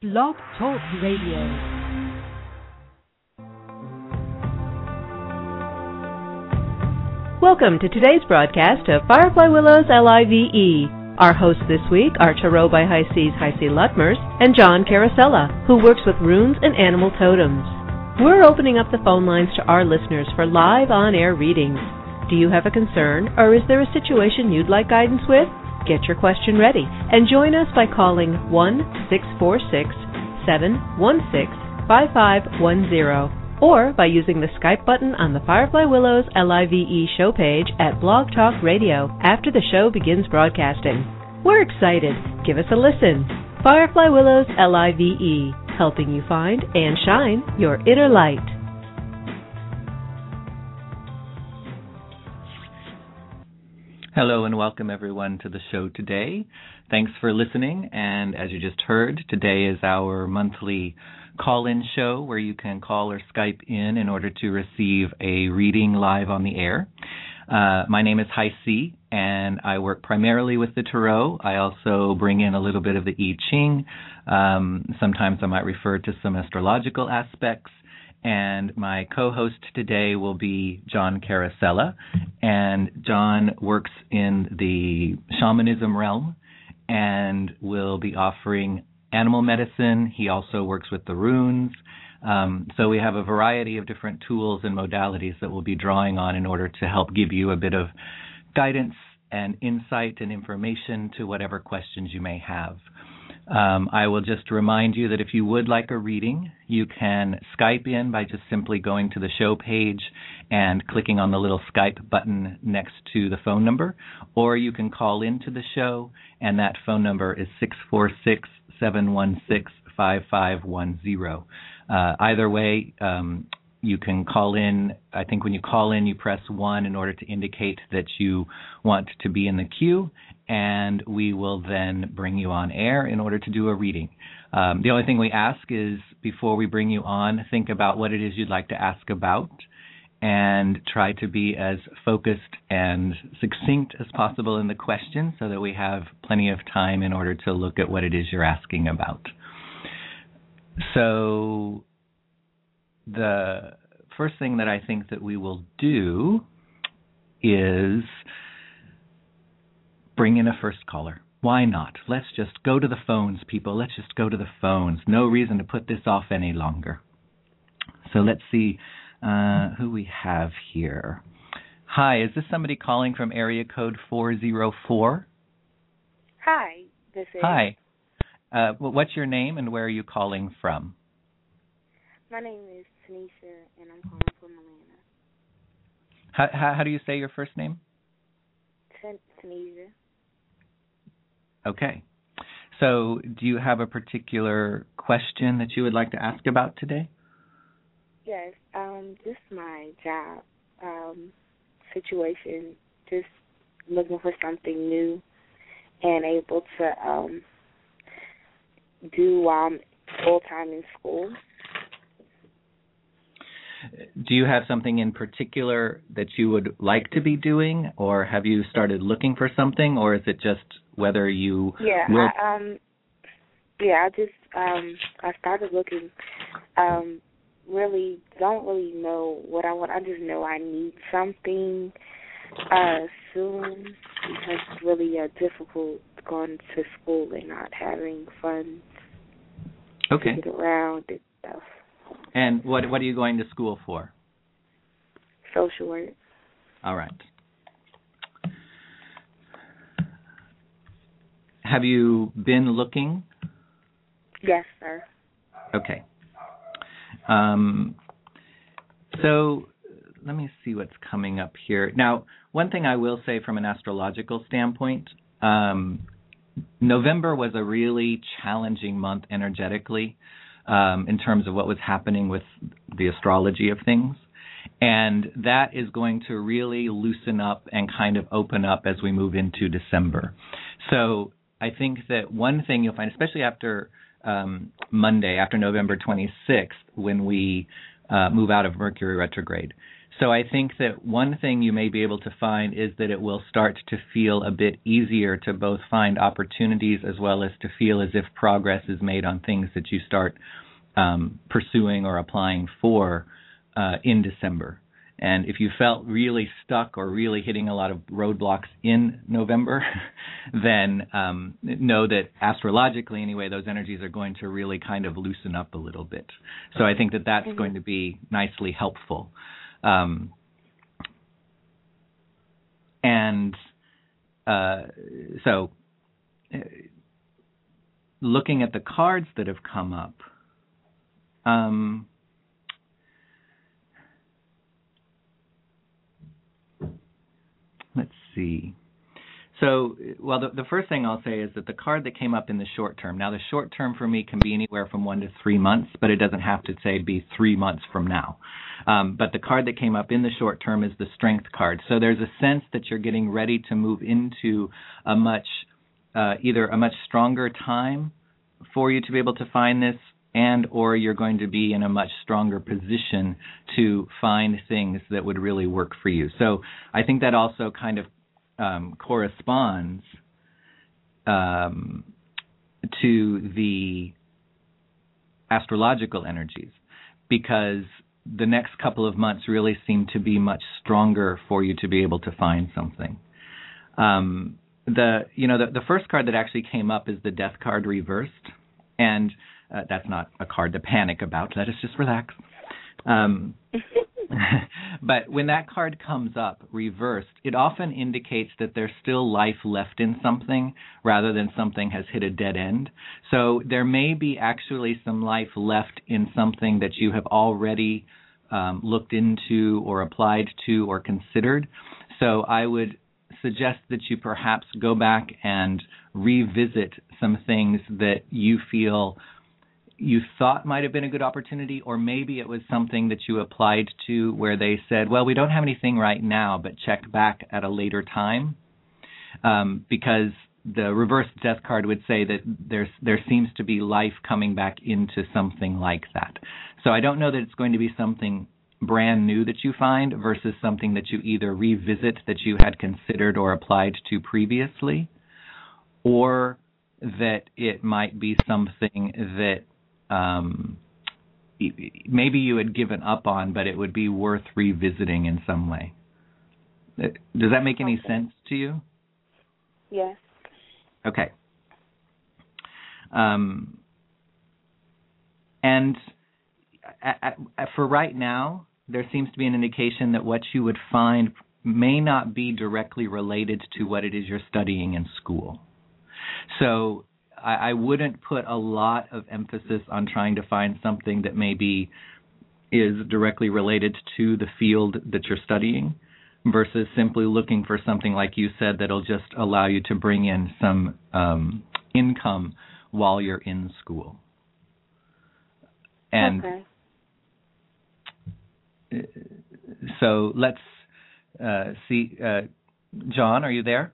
Blog Talk Radio. Welcome to today's broadcast of Firefly Willows LIVE. Our hosts this week are Tarot by High Seas Lutmers and John Carosella, who works with runes and animal totems. We're opening up the phone lines to our listeners for live on-air readings. Do you have a concern, or is there a situation you'd like guidance with? Get your question ready and join us by calling 1-646-716-5510 or by using the Skype button on the Firefly Willows LIVE show page at Blog Talk Radio after the show begins broadcasting. We're excited. Give us a listen. Firefly Willows LIVE, helping you find and shine your inner light. Hello and welcome everyone to the show today. Thanks for listening, and as you just heard, today is our monthly call-in show where you can call or Skype in order to receive a reading live on the air. My name is High C, and I work primarily with the Tarot. I also bring in a little bit of the I Ching. Sometimes I might refer to some astrological aspects. And my co-host today will be John Carosella. And John works in the shamanism realm and will be offering animal medicine. He also works with the runes. So we have a variety of different tools and modalities that we'll be drawing on in order to help give you a bit of guidance and insight and information to whatever questions you may have. I will just remind you that if you would like a reading, you can Skype in by just simply going to the show page and clicking on the little Skype button next to the phone number, or you can call into the show, and that phone number is 646-716-5510. Either way, you can call in. I think when you call in, you press 1 in order to indicate that you want to be in the queue, and we will then bring you on air in order to do a reading. The only thing we ask is before we bring you on, think about what it is you'd like to ask about and try to be as focused and succinct as possible in the question so that we have plenty of time in order to look at what it is you're asking about. So the first thing that I think that we will do is bring in a first caller. Why not? Let's just go to the phones, people. Let's just go to the phones. No reason to put this off any longer. So let's see who we have here. Hi, is this somebody calling from area code 404? Hi, this is... Hi. What's your name and where are you calling from? My name is Tanisha, and I'm calling from Atlanta. How do you say your first name? Tanisha. Okay. So do you have a particular question that you would like to ask about today? Yes, just my job situation, just looking for something new and able to do while I'm full-time in school. Do you have something in particular that you would like to be doing, or have you started looking for something, or is it just whether you will... I started looking. Really don't really know what I want. I just know I need something soon because it's really difficult going to school and not having funds to get around and stuff. And what are you going to school for? Social work. All right. Have you been looking? Yes, sir. Okay. So let me see what's coming up here. Now, one thing I will say from an astrological standpoint, November was a really challenging month energetically in terms of what was happening with the astrology of things. And that is going to really loosen up and kind of open up as we move into December. So I think that one thing you'll find, especially after Monday, after November 26th, when we move out of Mercury retrograde, So I think that one thing you may be able to find is that it will start to feel a bit easier to both find opportunities as well as to feel as if progress is made on things that you start pursuing or applying for in December. And if you felt really stuck or really hitting a lot of roadblocks in November, then know that astrologically anyway, those energies are going to really kind of loosen up a little bit. So I think that that's going to be nicely helpful. So looking at the cards that have come up, let's see. So, well, the first thing I'll say is that the card that came up in the short term, now the short term for me can be anywhere from 1 to 3 months, but it doesn't have to say be 3 months from now. But the card that came up in the short term is the Strength card. So there's a sense that you're getting ready to move into a much, either a much stronger time for you to be able to find this, and or you're going to be in a much stronger position to find things that would really work for you. So I think that also kind of corresponds to the astrological energies, because the next couple of months really seem to be much stronger for you to be able to find something. The first card that actually came up is the Death card reversed, and that's not a card to panic about. Let us just relax. But when that card comes up reversed, it often indicates that there's still life left in something rather than something has hit a dead end. So there may be actually some life left in something that you have already looked into or applied to or considered. So I would suggest that you perhaps go back and revisit some things that you feel you thought might have been a good opportunity, or maybe it was something that you applied to where they said, well, we don't have anything right now, but check back at a later time. Because the reverse Death card would say that there seems to be life coming back into something like that. So I don't know that it's going to be something brand new that you find versus something that you either revisit that you had considered or applied to previously, or that it might be something that maybe you had given up on, but it would be worth revisiting in some way. Does that make any sense to you? Yes. Okay. And for right now, there seems to be an indication that what you would find may not be directly related to what it is you're studying in school. So I wouldn't put a lot of emphasis on trying to find something that maybe is directly related to the field that you're studying versus simply looking for something, like you said, that'll just allow you to bring in some income while you're in school. And okay. So let's see. John, are you there?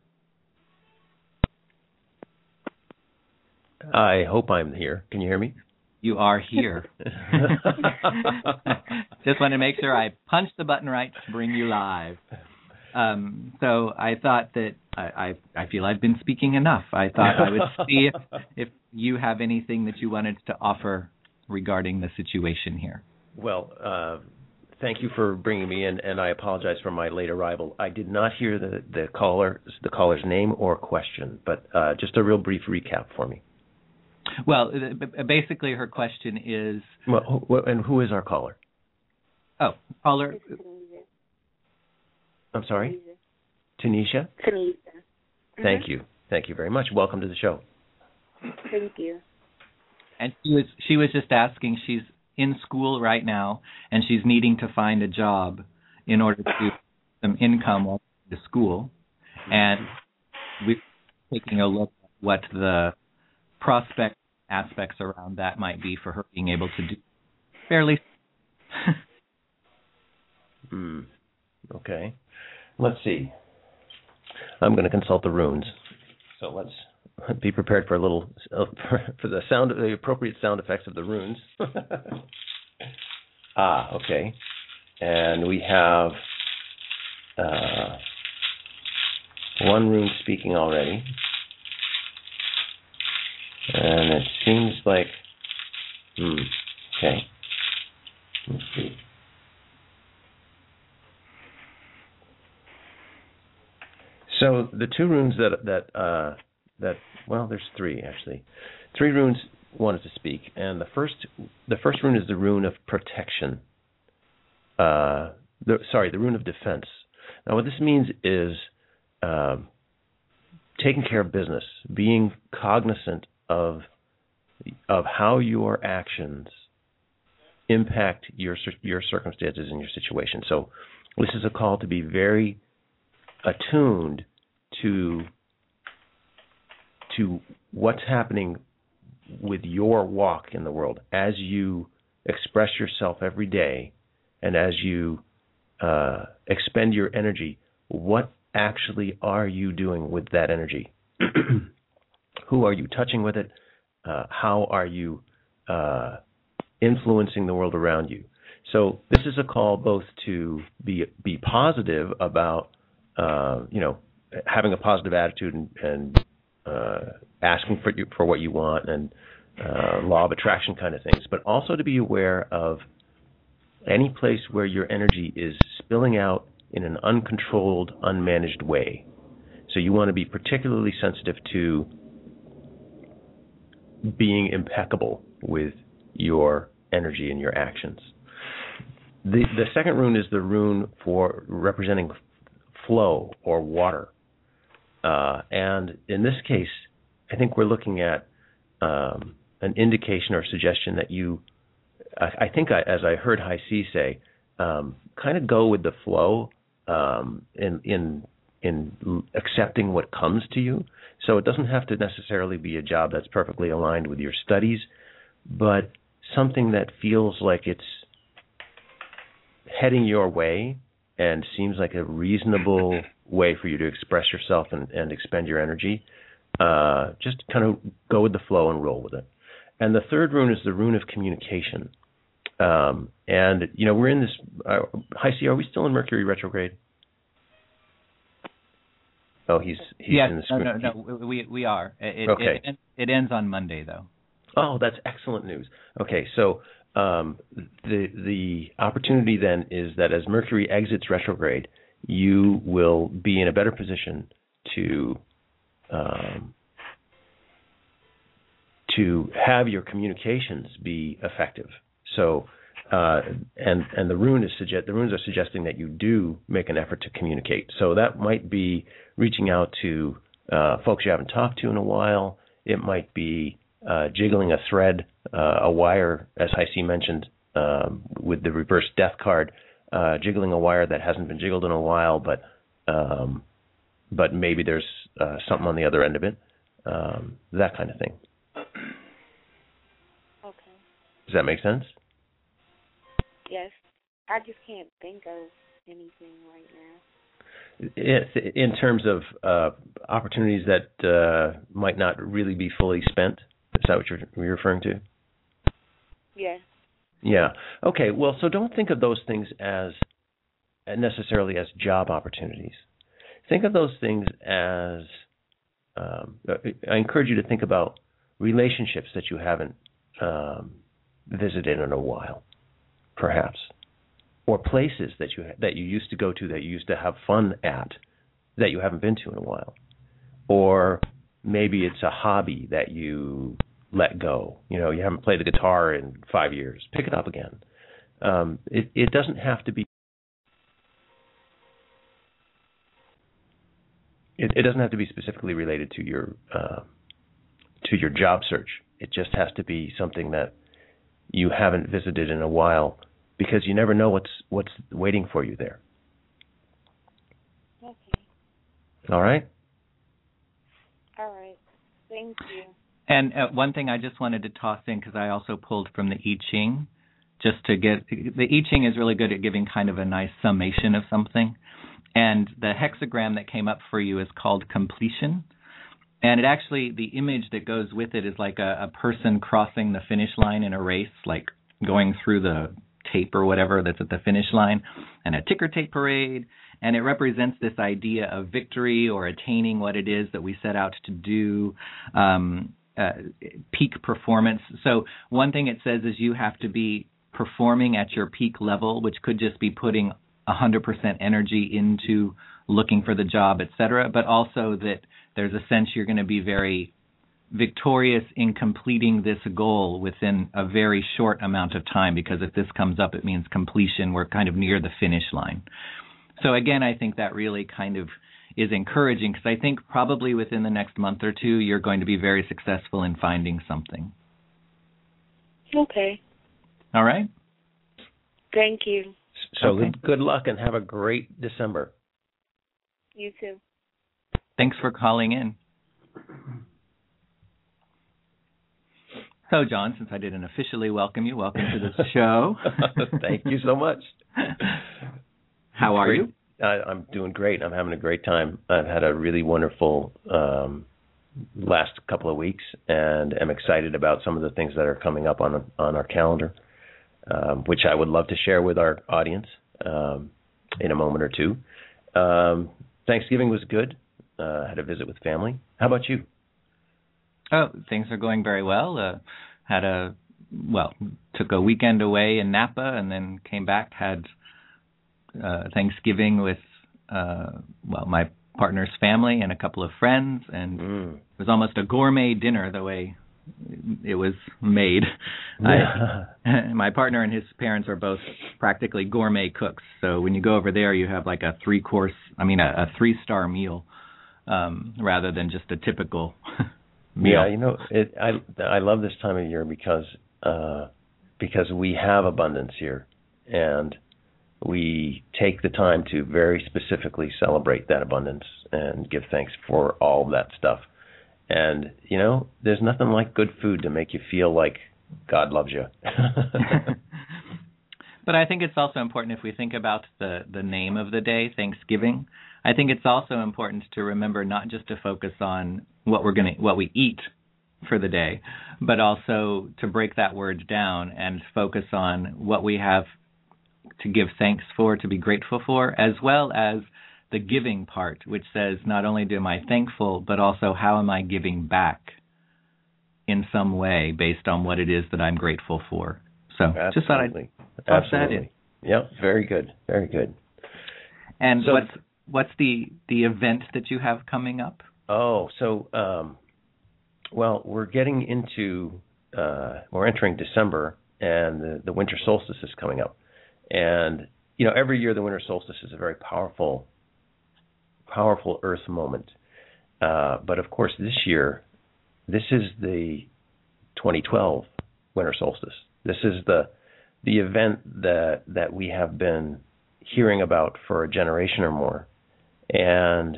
I hope I'm here. Can you hear me? You are here. Just want to make sure I punched the button right to bring you live. So I thought that I feel I've been speaking enough. I thought I would see if you have anything that you wanted to offer regarding the situation here. Well, thank you for bringing me in, and I apologize for my late arrival. I did not hear the caller's name or question, but just a real brief recap for me. Well, basically her question is... Well, and who is our caller? Oh, caller... I'm sorry? Tanisha? Tanisha. Thank you. Thank you very much. Welcome to the show. Thank you. And she was just asking, she's in school right now, and she's needing to find a job in order to get some income while she's in school. And we're taking a look at what the prospect aspects around that might be for her being able to do fairly. Okay. Let's see. I'm going to consult the runes. So let's be prepared for a little for the appropriate sound effects of the runes. Okay. And we have one rune speaking already. And it seems like, okay. Let's see. So the two runes that there's three actually. Three runes wanted to speak, and the first rune is the rune of protection. The rune of defense. Now, what this means is taking care of business, being cognizant of how your actions impact your circumstances and your situation. So, this is a call to be very attuned to what's happening with your walk in the world as you express yourself every day, and as you expend your energy. What actually are you doing with that energy? Who are you touching with it? How are you influencing the world around you? So this is a call both to be positive about having a positive attitude and asking for what you want, and law of attraction kind of things, but also to be aware of any place where your energy is spilling out in an uncontrolled, unmanaged way. So you want to be particularly sensitive to being impeccable with your energy and your actions. The second rune is the rune for representing flow or water. And in this case, I think we're looking at an indication or suggestion that you, I think as I heard High C say, kind of go with the flow in accepting what comes to you. So it doesn't have to necessarily be a job that's perfectly aligned with your studies, but something that feels like it's heading your way and seems like a reasonable way for you to express yourself and expend your energy. Just kind of go with the flow and roll with it. And the third rune is the rune of communication. And, we're in this... High C, are we still in Mercury retrograde? Oh, he's yes, in the screen. No, we are. Okay. It ends on Monday, though. Oh, that's excellent news. Okay, so the opportunity then is that as Mercury exits retrograde, you will be in a better position to have your communications be effective. So, and the runes are suggesting that you do make an effort to communicate. So that might be reaching out to folks you haven't talked to in a while. It might be jiggling a thread, a wire, as High C mentioned, with the reverse death card, jiggling a wire that hasn't been jiggled in a while, but maybe there's something on the other end of it, that kind of thing. Okay. Does that make sense? Yes. I just can't think of anything right now. In terms of opportunities that might not really be fully spent? Is that what you're referring to? Yes. Yeah. Okay. Well, so don't think of those things as necessarily as job opportunities. Think of those things as I encourage you to think about relationships that you haven't visited in a while, perhaps, or places that you used to go to, that you used to have fun at, that you haven't been to in a while, or maybe it's a hobby that you let go. You haven't played the guitar in 5 years. Pick it up again. It doesn't have to be. It doesn't have to be specifically related to your job search. It just has to be something that you haven't visited in a while, because you never know what's waiting for you there. Okay. All right. All right. Thank you. And one thing I just wanted to toss in, because I also pulled from the I Ching, just to get the I Ching is really good at giving kind of a nice summation of something. And the hexagram that came up for you is called completion. And it actually, the image that goes with it is like a person crossing the finish line in a race, like going through the tape or whatever that's at the finish line, and a ticker tape parade. And it represents this idea of victory or attaining what it is that we set out to do, peak performance. So one thing it says is you have to be performing at your peak level, which could just be putting 100% energy into looking for the job, et cetera, but also that there's a sense you're going to be very victorious in completing this goal within a very short amount of time, because if this comes up, it means completion. We're kind of near the finish line. So again, I think that really kind of is encouraging, because I think probably within the next month or two, you're going to be very successful in finding something. Okay. All right? Thank you. So Okay. good luck and have a great December. You too. Thanks for calling in. So, John, since I didn't officially welcome you, welcome to the show. Thank you so much. How are you? I'm doing great. I'm having a great time. I've had a really wonderful last couple of weeks, and am excited about some of the things that are coming up on our calendar, which I would love to share with our audience in a moment or two. Thanksgiving was good. Had a visit with family. How about you? Oh, things are going very well. Took a weekend away in Napa and then came back, had Thanksgiving with, my partner's family and a couple of friends, and it was almost a gourmet dinner the way it was made. My partner and his parents are both practically gourmet cooks, so when you go over there, you have like a 3-star meal rather than just a typical meal. Yeah, I love this time of year because we have abundance here, and we take the time to very specifically celebrate that abundance and give thanks for all of that stuff. And, there's nothing like good food to make you feel like God loves you. But I think it's also important, if we think about the name of the day, Thanksgiving, I think it's also important to remember not just to focus on what we eat for the day, but also to break that word down and focus on what we have to give thanks for, to be grateful for, as well as the giving part, which says not only am I thankful, but also how am I giving back in some way based on what it is that I'm grateful for. So Absolutely. Just thought I'd toss that in. Yep, very good, very good. And so, what's the event that you have coming up? We're getting into, we're entering December, and the winter solstice is coming up. And, every year the winter solstice is a very powerful Earth moment. But, of course, this year, this is the 2012 winter solstice. This is the event that we have been hearing about for a generation or more. And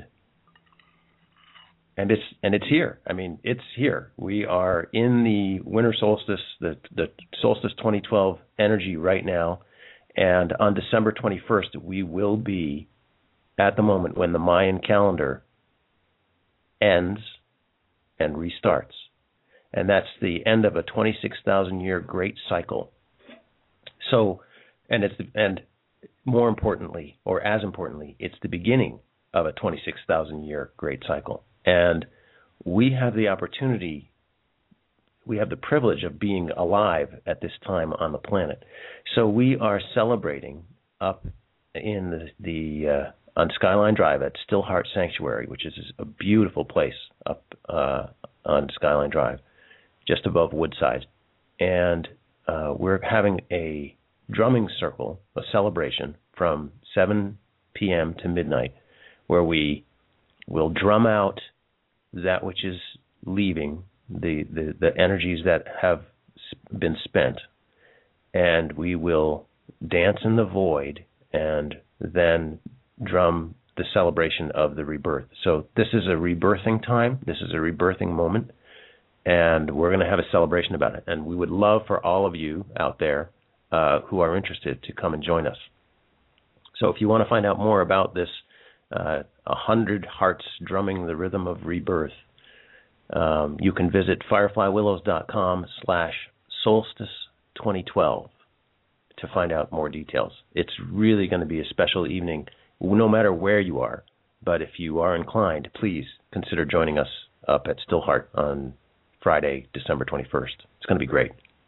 it's here. I mean, it's here. We are in the winter solstice, the solstice 2012 energy right now. And on December 21st, we will be at the moment when the Mayan calendar ends and restarts. And that's the end of a 26,000-year great cycle. So, and more importantly, or as importantly, it's the beginning of a 26,000-year great cycle. And we have the opportunity, we have the privilege of being alive at this time on the planet. So we are celebrating up in on Skyline Drive at Stillheart Sanctuary, which is a beautiful place up on Skyline Drive, just above Woodside. And we're having a drumming circle, a celebration from 7 p.m. to midnight, where we will drum out that which is leaving, the energies that have been spent, and we will dance in the void and then drum the celebration of the rebirth. So this is a rebirthing time. This is a rebirthing moment, and we're going to have a celebration about it. And we would love for all of you out there who are interested to come and join us. So if you want to find out more about this 100 Hearts Drumming the Rhythm of Rebirth, you can visit fireflywillows.com/solstice2012 to find out more details. It's really going to be a special evening, no matter where you are. But if you are inclined, please consider joining us up at Stillheart on Friday, December 21st. It's going to be great.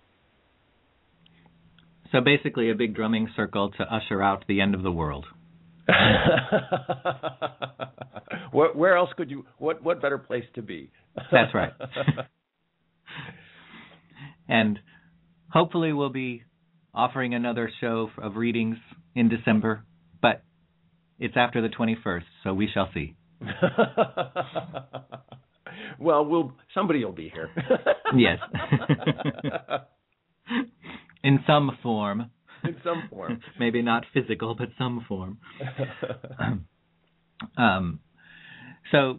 So basically a big drumming circle to usher out the end of the world. Where else could you, what better place to be? That's right. And hopefully we'll be offering another show of readings in December, but it's after the 21st, so we shall see. Well, somebody will be here. Yes. In some form. In some form. Maybe not physical, but some form. So,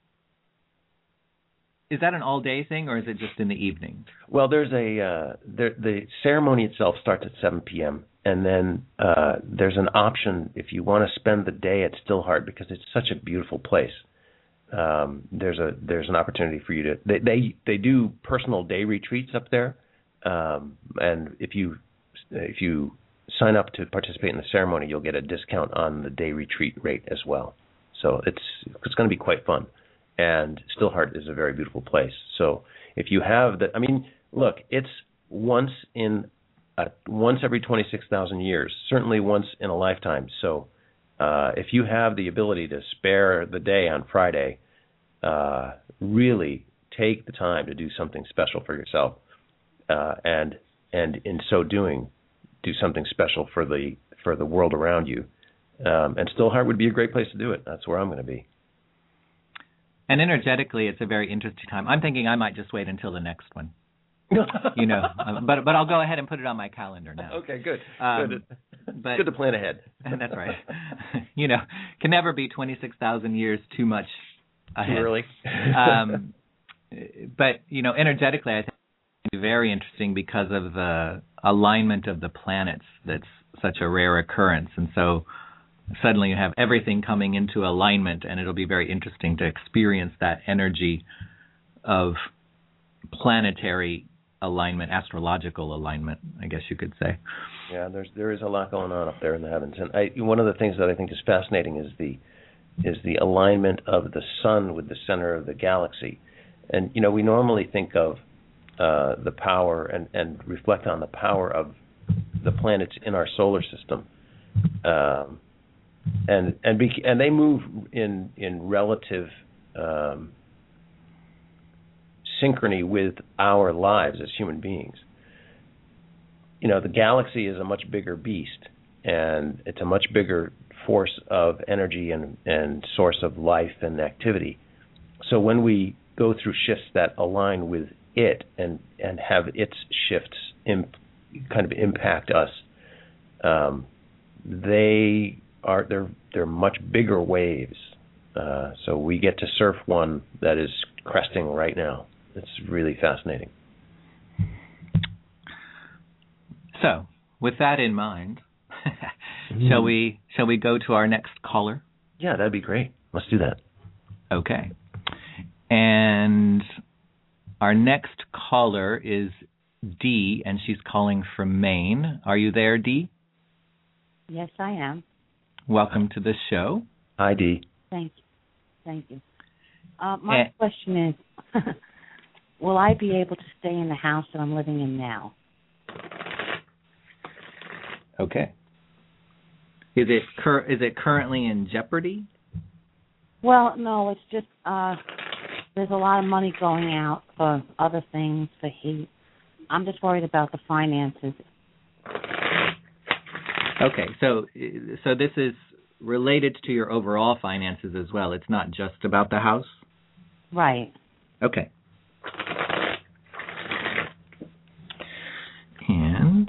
is that an all-day thing, or is it just in the evening? Well, there's the ceremony itself starts at 7 p.m., and then there's an option if you want to spend the day at Stillheart, because it's such a beautiful place. There's an opportunity for you to. They do personal day retreats up there, and if you sign up to participate in the ceremony, you'll get a discount on the day retreat rate as well. So it's going to be quite fun. And Stillheart is a very beautiful place. So if you have that, I mean, look, it's once every 26,000 years, certainly once in a lifetime. So if you have the ability to spare the day on Friday, really take the time to do something special for yourself, and in so doing, do something special for the world around you. And Stillheart would be a great place to do it. That's where I'm going to be. And energetically, it's a very interesting time. I'm thinking I might just wait until the next one. But I'll go ahead and put it on my calendar now. Okay, good. But good to plan ahead. That's right. Can never be 26,000 years too much ahead. Too early. But energetically, I think it's very interesting because of the alignment of the planets. That's such a rare occurrence, and so suddenly you have everything coming into alignment, and it'll be very interesting to experience that energy of planetary alignment, astrological alignment, I guess you could say. Yeah, there is a lot going on up there in the heavens, and one of the things that I think is fascinating is the alignment of the sun with the center of the galaxy. And we normally think of the power and reflect on the power of the planets in our solar system. And they move in relative synchrony with our lives as human beings. The galaxy is a much bigger beast, and it's a much bigger force of energy and source of life and activity. So when we go through shifts that align with it and have its shifts kind of impact us, they're much bigger waves. So we get to surf one that is cresting right now. It's really fascinating. So, with that in mind, shall we go to our next caller? Yeah, that'd be great. Let's do that. Okay. And our next caller is Dee, and she's calling from Maine. Are you there, Dee? Yes, I am. Welcome to the show. Hi, Dee. Thank you. My question is, will I be able to stay in the house that I'm living in now? Okay. Is it currently in jeopardy? Well, no, it's just there's a lot of money going out for other things, for heat. I'm just worried about the finances. Okay, so this is related to your overall finances as well. It's not just about the house? Right. Okay. And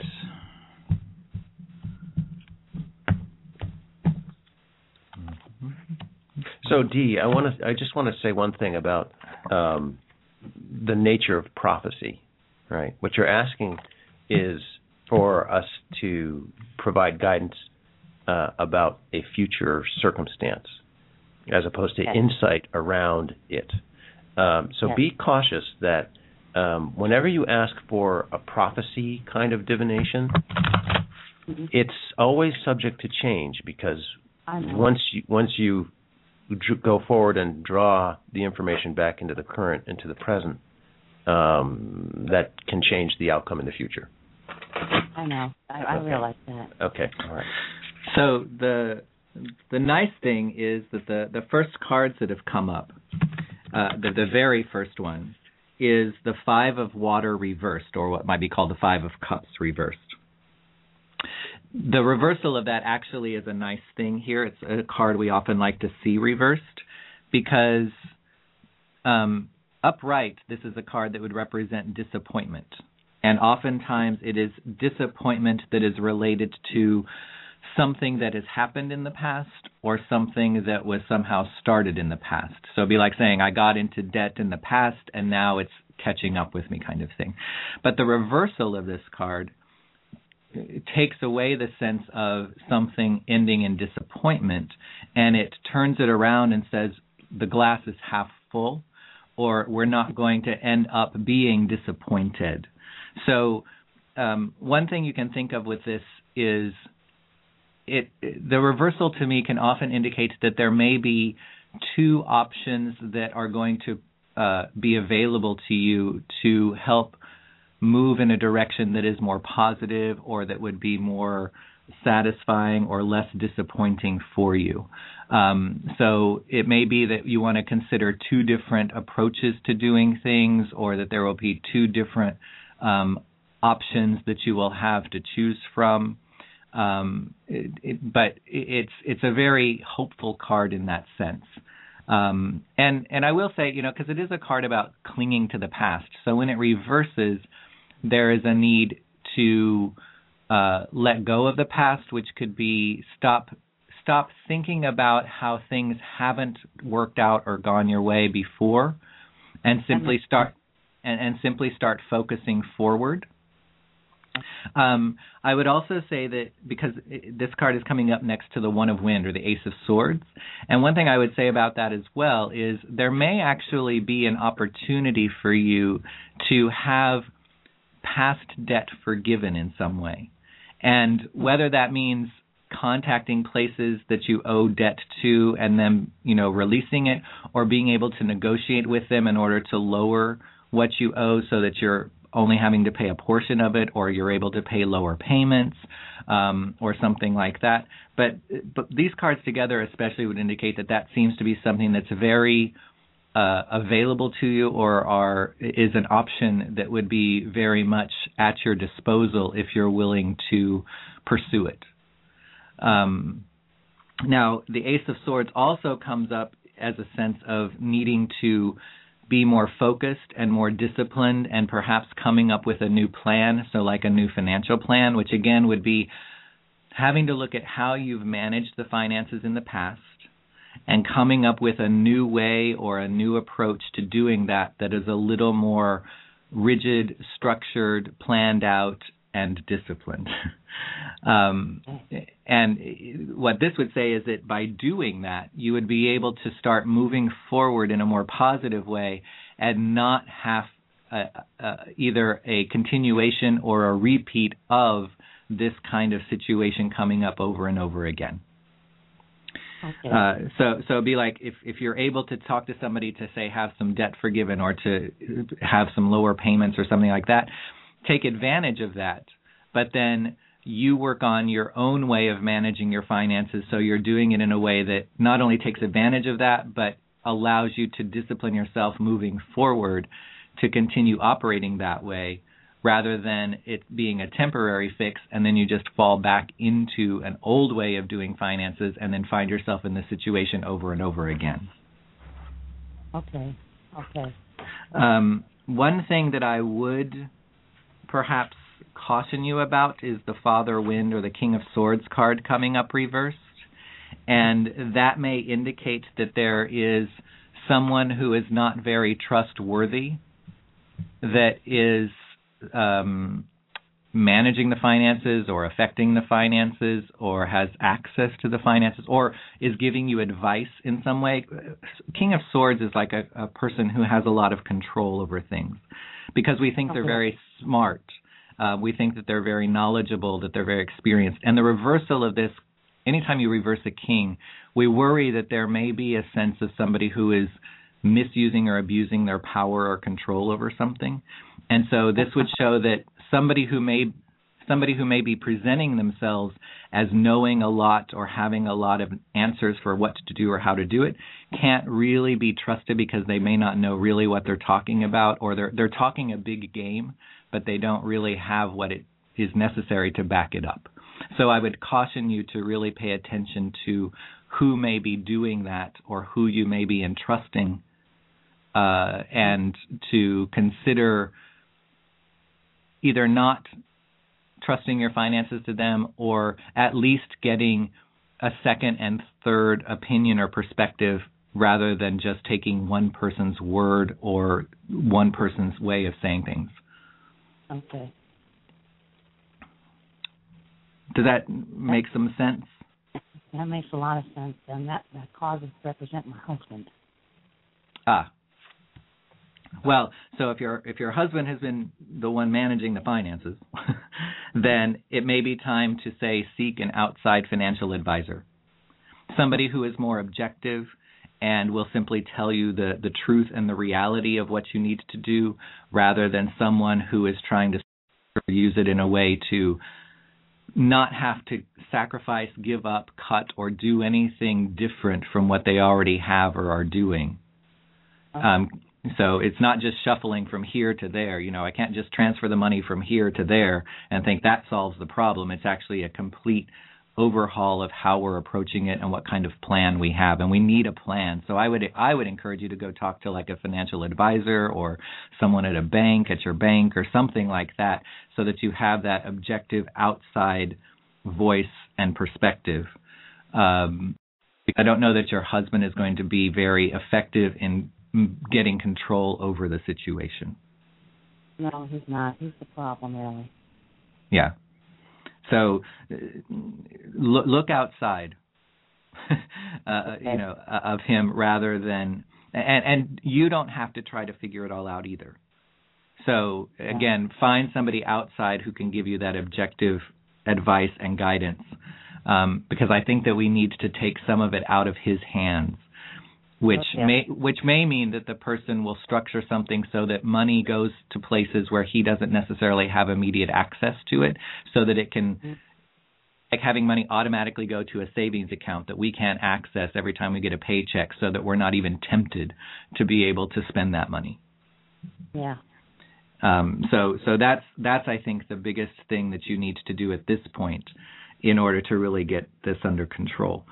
so, Dee, I just want to say one thing about the nature of prophecy, right? What you're asking is for us to provide guidance about a future circumstance, as opposed to insight around it. So be cautious that whenever you ask for a prophecy kind of divination, it's always subject to change because once you go forward and draw the information back into the current, into the present, that can change the outcome in the future. I know. I realize that. Okay. All right. So the nice thing is that the first cards that have come up, the very first one, is the Five of Water reversed, or what might be called the Five of Cups reversed. The reversal of that actually is a nice thing here. It's a card we often like to see reversed because upright, this is a card that would represent disappointment. And oftentimes it is disappointment that is related to something that has happened in the past or something that was somehow started in the past. So it'd be like saying, I got into debt in the past and now it's catching up with me kind of thing. But the reversal of this card takes away the sense of something ending in disappointment, and it turns it around and says the glass is half full, or we're not going to end up being disappointed. So one thing you can think of with this is the reversal to me can often indicate that there may be two options that are going to be available to you to help move in a direction that is more positive or that would be more satisfying or less disappointing for you. So it may be that you want to consider two different approaches to doing things, or that there will be two different options that you will have to choose from. But it's a very hopeful card in that sense. And I will say, because it is a card about clinging to the past. So when it reverses, there is a need to let go of the past, which could be stop thinking about how things haven't worked out or gone your way before, and simply start focusing forward. I would also say that because this card is coming up next to the One of Wind, or the Ace of Swords, and one thing I would say about that as well is there may actually be an opportunity for you to have past debt forgiven in some way. And whether that means contacting places that you owe debt to and then, releasing it, or being able to negotiate with them in order to lower what you owe so that you're only having to pay a portion of it, or you're able to pay lower payments, or something like that. But these cards together especially would indicate that seems to be something that's very available to you, or is an option that would be very much at your disposal if you're willing to pursue it. Now, the Ace of Swords also comes up as a sense of needing to be more focused and more disciplined, and perhaps coming up with a new plan, so like a new financial plan, which again would be having to look at how you've managed the finances in the past and coming up with a new way or a new approach to doing that is a little more rigid, structured, planned out, and disciplined. And what this would say is that by doing that, you would be able to start moving forward in a more positive way and not have either a continuation or a repeat of this kind of situation coming up over and over again. Okay. So it'd be like if you're able to talk to somebody to say have some debt forgiven or to have some lower payments or something like that, take advantage of that. But then you work on your own way of managing your finances, so you're doing it in a way that not only takes advantage of that, but allows you to discipline yourself moving forward to continue operating that way, rather than it being a temporary fix and then you just fall back into an old way of doing finances and then find yourself in this situation over and over again. Okay. One thing that I would perhaps caution you about is the Father Wind, or the King of Swords card coming up reversed. And that may indicate that there is someone who is not very trustworthy that is managing the finances or affecting the finances or has access to the finances or is giving you advice in some way. King of Swords is like a person who has a lot of control over things because we think they're very smart. We think that they're very knowledgeable, that they're very experienced. And the reversal of this, anytime you reverse a king, we worry that there may be a sense of somebody who is misusing or abusing their power or control over something. And so this would show that somebody who may be presenting themselves as knowing a lot or having a lot of answers for what to do or how to do it can't really be trusted, because they may not know really what they're talking about, or they're talking a big game, but they don't really have what it is necessary to back it up. So I would caution you to really pay attention to who may be doing that or who you may be entrusting, and to consider either not trusting your finances to them, or at least getting a second and third opinion or perspective, rather than just taking one person's word or one person's way of saying things. Okay. Does that make some sense? That makes a lot of sense, and that cause represents my husband. Ah. Well, so if your husband has been the one managing the finances, then it may be time to, say, seek an outside financial advisor, somebody who is more objective and will simply tell you the truth and the reality of what you need to do, rather than someone who is trying to use it in a way to not have to sacrifice, give up, cut, or do anything different from what they already have or are doing. So it's not just shuffling from here to there. I can't just transfer the money from here to there and think that solves the problem. It's actually a complete overhaul of how we're approaching it and what kind of plan we have. And we need a plan. So I would encourage you to go talk to like a financial advisor or someone at a bank, at your bank, or something like that, so that you have that objective outside voice and perspective. I don't know that your husband is going to be very effective in getting control over the situation. No, he's not. He's the problem, really. Yeah. So look outside, of him, rather than, and you don't have to try to figure it all out either. So again, find somebody outside who can give you that objective advice and guidance, because I think that we need to take some of it out of his hands. Which may mean that the person will structure something so that money goes to places where he doesn't necessarily have immediate access to it, so that it can, like having money automatically go to a savings account that we can't access every time we get a paycheck, so that we're not even tempted to be able to spend that money. Yeah. So that's I think the biggest thing that you need to do at this point in order to really get this under control.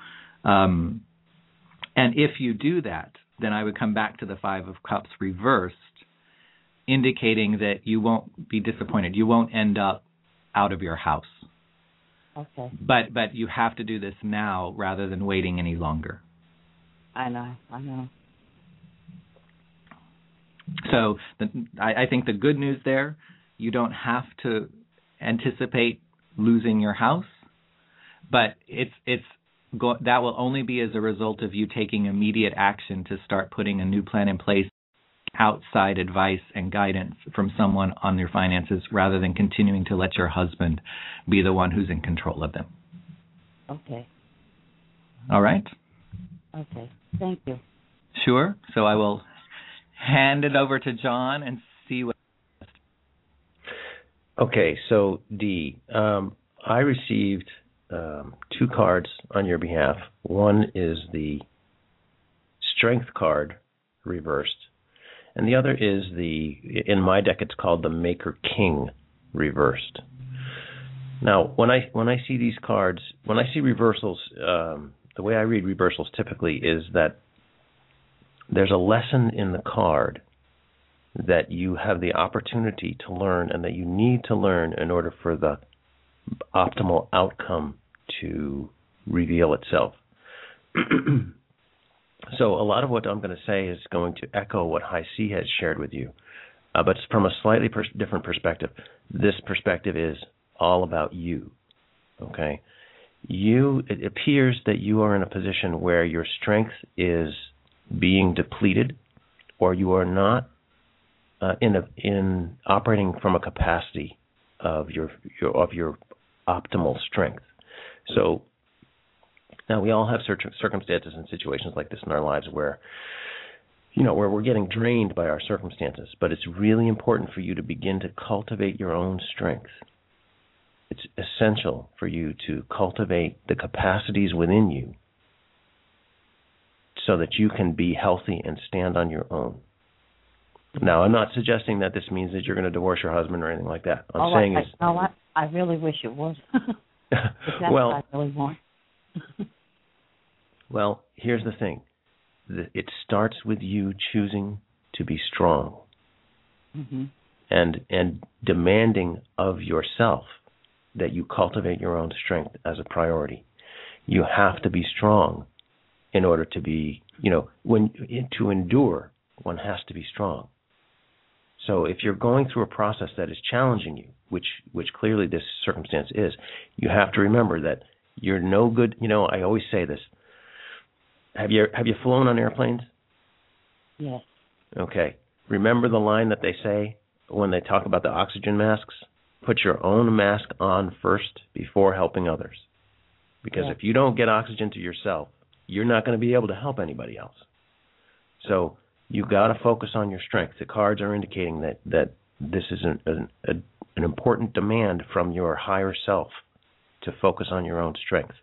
And if you do that, then I would come back to the Five of Cups reversed, indicating that you won't be disappointed. You won't end up out of your house. Okay. But you have to do this now rather than waiting any longer. I know. So I think the good news there, you don't have to anticipate losing your house, but that will only be as a result of you taking immediate action to start putting a new plan in place, outside advice and guidance from someone on your finances, rather than continuing to let your husband be the one who's in control of them. Okay. All right? Okay. Thank you. Sure. So I will hand it over to John and see what. Okay. So, Dee, I received 2 cards on your behalf. One is the Strength card reversed, and the other is in my deck it's called the Maker King reversed. Now, when I see these cards, when I see reversals, the way I read reversals typically is that there's a lesson in the card that you have the opportunity to learn and that you need to learn in order for the optimal outcome to reveal itself. So a lot of what I'm going to say is going to echo what High C has shared with you, but from a slightly different perspective. This perspective is all about you, okay? It appears that you are in a position where your strength is being depleted, or you are not in operating from a capacity of your optimal strength. So now we all have circumstances and situations like this in our lives where we're getting drained by our circumstances, but it's really important for you to begin to cultivate your own strength. It's essential for you to cultivate the capacities within you so that you can be healthy and stand on your own. Now, I'm not suggesting that this means that you're going to divorce your husband or anything like that. I really wish it would. That's what I really want. Well, here's the thing. It starts with you choosing to be strong and demanding of yourself that you cultivate your own strength as a priority. You have to be strong in order to be, to endure, one has to be strong. So if you're going through a process that is challenging you, which clearly this circumstance is, you have to remember that you're no good. I always say this. Have you flown on airplanes? Yes. Okay. Remember the line that they say when they talk about the oxygen masks? Put your own mask on first before helping others. Because if you don't get oxygen to yourself, you're not going to be able to help anybody else. So you got to focus on your strength. The cards are indicating that this is an important demand from your higher self to focus on your own strength.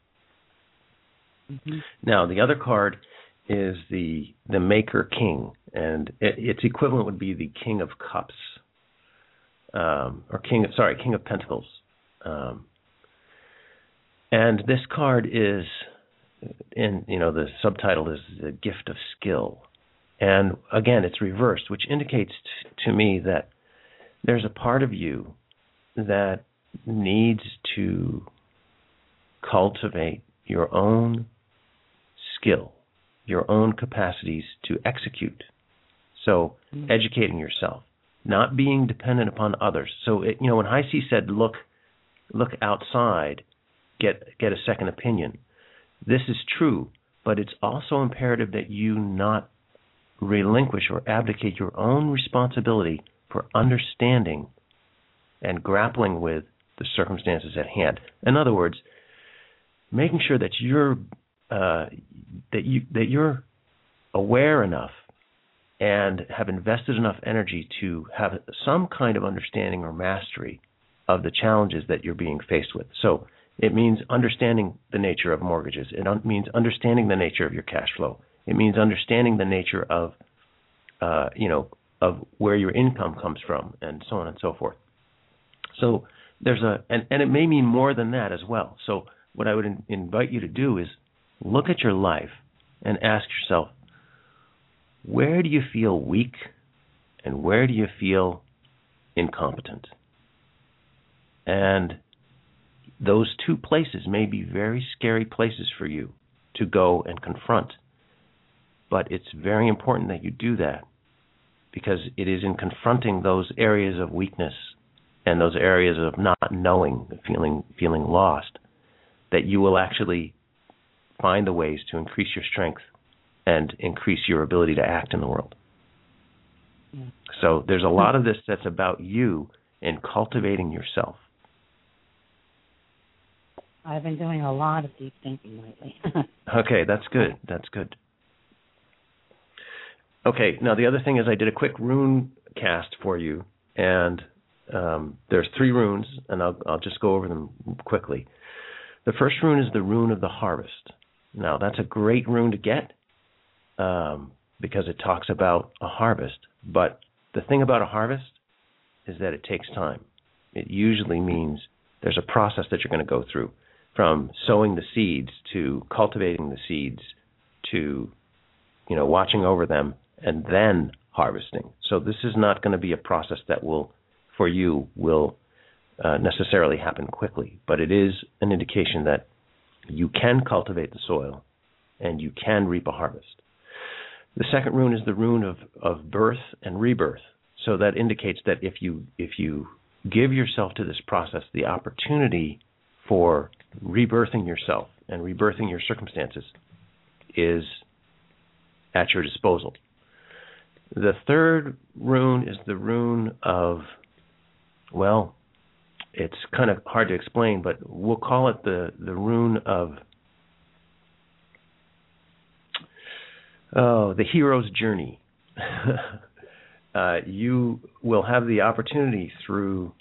Now, the other card is the Maker King, and its equivalent would be the King of Cups, King of Pentacles. And this card is, the subtitle is the Gift of Skill. And again, it's reversed, which indicates to me that there's a part of you that needs to cultivate your own skill, your own capacities to execute. So educating yourself, not being dependent upon others. So, when High C said, look outside, get a second opinion, this is true, but it's also imperative that you not relinquish or abdicate your own responsibility for understanding and grappling with the circumstances at hand. In other words, making sure that you're aware enough and have invested enough energy to have some kind of understanding or mastery of the challenges that you're being faced with. So it means understanding the nature of mortgages. It means understanding the nature of your cash flow. It means understanding the nature of, of where your income comes from, and so on and so forth. So there's and it may mean more than that as well. So what I would invite you to do is look at your life and ask yourself, where do you feel weak and where do you feel incompetent? And those two places may be very scary places for you to go and confront. But it's very important that you do that, because it is in confronting those areas of weakness and those areas of not knowing, feeling lost, that you will actually find the ways to increase your strength and increase your ability to act in the world. Yeah. So there's a lot of this that's about you and cultivating yourself. I've been doing a lot of deep thinking lately. Okay, that's good. That's good. Okay, now the other thing is I did a quick rune cast for you, and there's 3 runes, and I'll just go over them quickly. The first rune is the rune of the harvest. Now, that's a great rune to get because it talks about a harvest. But the thing about a harvest is that it takes time. It usually means there's a process that you're going to go through, from sowing the seeds to cultivating the seeds to, watching over them and then harvesting. So this is not going to be a process that will necessarily happen quickly, but it is an indication that you can cultivate the soil and you can reap a harvest. The second rune is the rune of birth and rebirth. So that indicates that if you give yourself to this process, the opportunity for rebirthing yourself and rebirthing your circumstances is at your disposal. The third rune is the rune of, it's kind of hard to explain, but we'll call it the rune of the hero's journey. You will have the opportunity through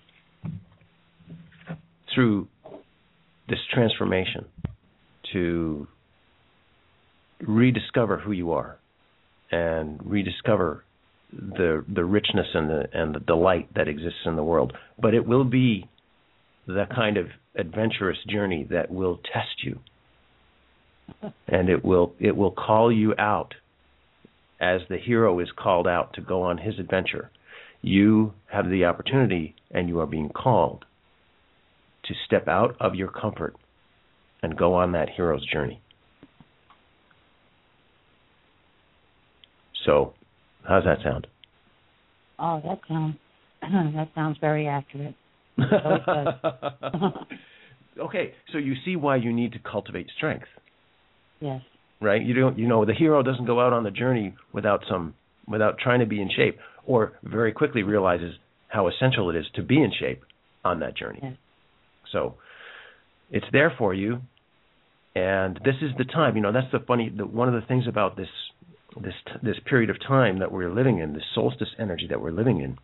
this transformation to rediscover who you are and rediscover the richness and the delight that exists in the world. But it will be the kind of adventurous journey that will test you, and it will call you out as the hero is called out to go on his adventure. You have the opportunity, and you are being called to step out of your comfort and go on that hero's journey. So, how's that sound? Oh, that sounds very accurate. Okay, so you see why you need to cultivate strength. Yes. Right? The hero doesn't go out on the journey without trying to be in shape, or very quickly realizes how essential it is to be in shape on that journey. Yes. So it's there for you, and this is the time. That's one of the things about this period of time that we're living in, this solstice energy that we're living in.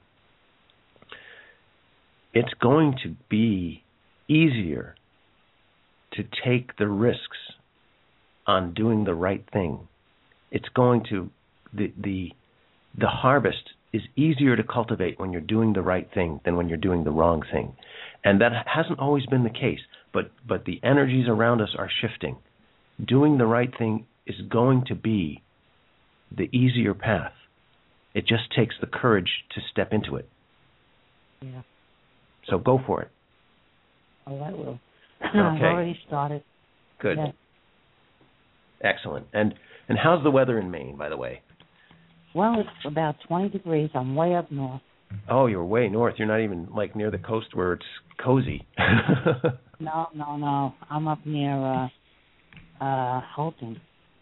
It's going to be easier to take the risks on doing the right thing. It's going to the harvest is easier to cultivate when you're doing the right thing than when you're doing the wrong thing. And that hasn't always been the case, but the energies around us are shifting. Doing the right thing is going to be the easier path. It just takes the courage to step into it. Yeah. So go for it. Oh, I will. Okay. I've already started. Good. Yeah. Excellent. And how's the weather in Maine, by the way? Well, it's about 20 degrees. I'm way up north. Oh, you're way north. You're not even near the coast where it's cozy. No. I'm up near Holton.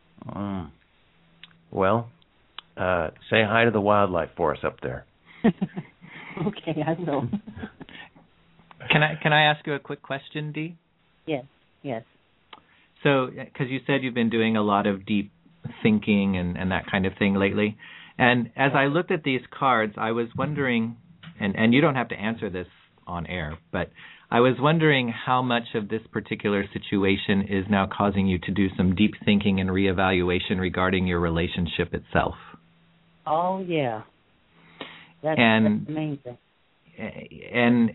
Well, say hi to the wildlife for us up there. Okay, I will. Can I ask you a quick question, Dee? Yes. So, because you said you've been doing a lot of deep thinking and that kind of thing lately, and as I looked at these cards, I was wondering, and you don't have to answer this on air, but I was wondering how much of this particular situation is now causing you to do some deep thinking and reevaluation regarding your relationship itself. Oh, yeah. That's amazing. And,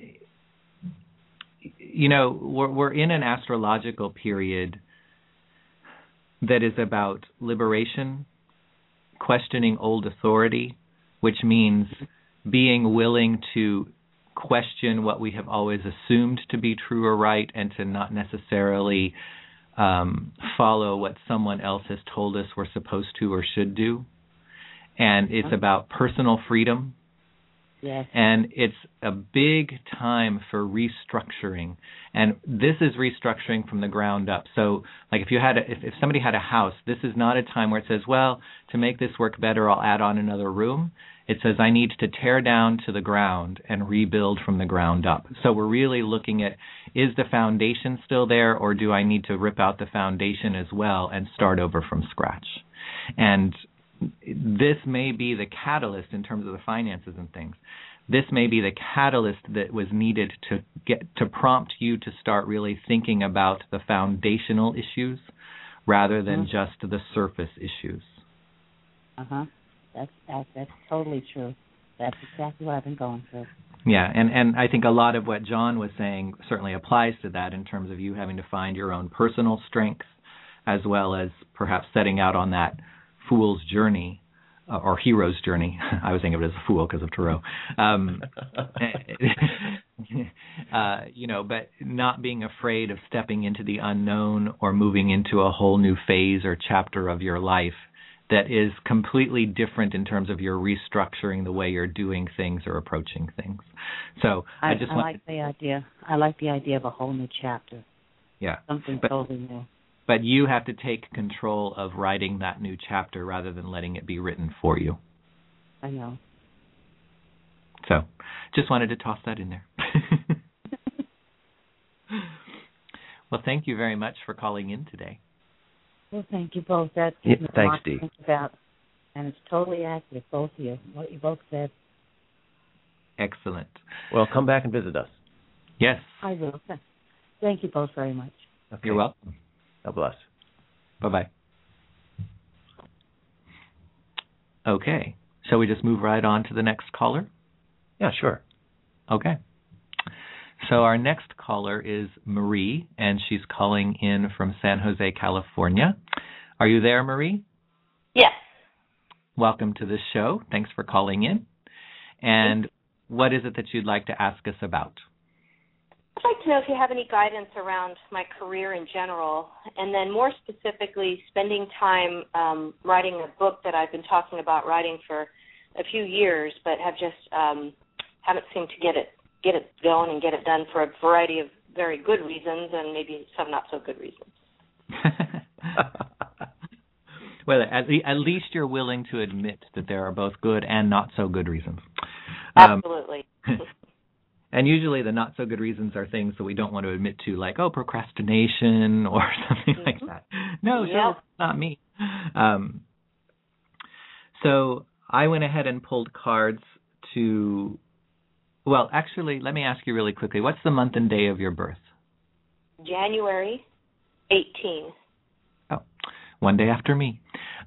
we're in an astrological period that is about liberation, questioning old authority, which means being willing to question what we have always assumed to be true or right, and to not necessarily follow what someone else has told us we're supposed to or should do. And it's about personal freedom. Yes. And it's a big time for restructuring. And this is restructuring from the ground up. So, like if somebody had a house, this is not a time where it says, well, to make this work better, I'll add on another room. It says I need to tear down to the ground and rebuild from the ground up. So we're really looking at, is the foundation still there, or do I need to rip out the foundation as well and start over from scratch? And this may be the catalyst in terms of the finances and things. This may be the catalyst that was needed to prompt you to start really thinking about the foundational issues rather than just the surface issues. That's totally true. That's exactly what I've been going through. Yeah, and I think a lot of what John was saying certainly applies to that in terms of you having to find your own personal strength, as well as perhaps setting out on that fool's journey, or hero's journey. I was thinking of it as a fool because of Tarot. But not being afraid of stepping into the unknown or moving into a whole new phase or chapter of your life that is completely different in terms of your restructuring the way you're doing things or approaching things. So I like the idea. I like the idea of a whole new chapter. Yeah. Something totally new. But you have to take control of writing that new chapter rather than letting it be written for you. I know. So just wanted to toss that in there. Well, thank you very much for calling in today. Well, thank you both. That gives me a thanks, lot to Dee. think about, and it's totally accurate, both of you, what you both said. Excellent. Well, come back and visit us. Yes. I will. Thank you both very much. Okay. You're welcome. God bless. Bye-bye. Okay. Shall we just move right on to the next caller? Yeah, sure. Okay. So our next caller is Marie, and she's calling in from San Jose, California. Are you there, Marie? Yes. Welcome to the show. Thanks for calling in. And what is it that you'd like to ask us about? I'd like to know if you have any guidance around my career in general, and then more specifically spending time writing a book that I've been talking about writing for a few years, but have just haven't seemed to get it going and get it done for a variety of very good reasons and maybe some not so good reasons. Well, at least you're willing to admit that there are both good and not so good reasons. Absolutely. And usually the not so good reasons are things that we don't want to admit to, like, procrastination or something like that. No, sure, it's not me. So I went ahead and pulled cards to, well, actually, let me ask you really quickly. What's the month and day of your birth? January 18. Oh, one day after me.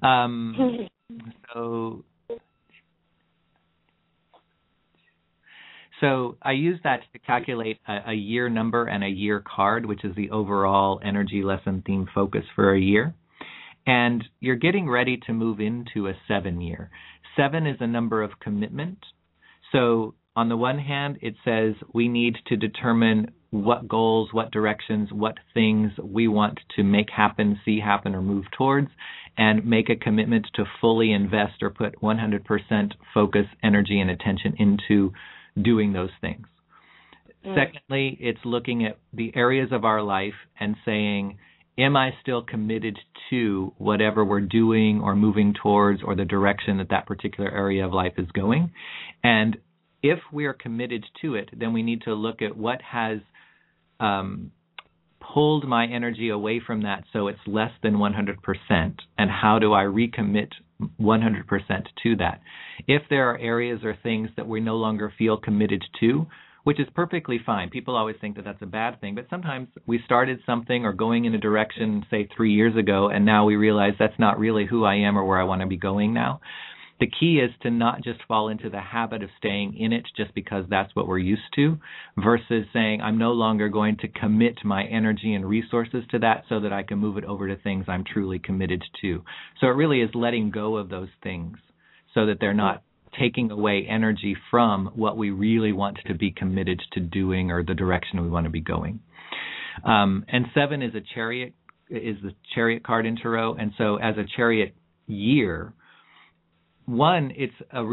So I use that to calculate a year number and a year card, which is the overall energy lesson theme focus for a year. And you're getting ready to move into a 7-year. 7 is a number of commitment. So on the one hand, it says we need to determine what goals, what directions, what things we want to make happen, see happen, or move towards, and make a commitment to fully invest or put 100% focus, energy, and attention into doing those things. Secondly, it's looking at the areas of our life and saying, am I still committed to whatever we're doing or moving towards or the direction that that particular area of life is going? And if we are committed to it, then we need to look at what has pulled my energy away from that so it's less than 100%, and how do I recommit 100% to that. If there are areas or things that we no longer feel committed to, which is perfectly fine. People always think that that's a bad thing, but sometimes we started something or going in a direction, say 3 years ago, and now we realize that's not really who I am or where I want to be going now. The key is to not just fall into the habit of staying in it just because that's what we're used to, versus saying I'm no longer going to commit my energy and resources to that so that I can move it over to things I'm truly committed to. So it really is letting go of those things so that they're not taking away energy from what we really want to be committed to doing or the direction we want to be going. And 7 is the chariot card in Tarot, and so as a chariot year, one, it's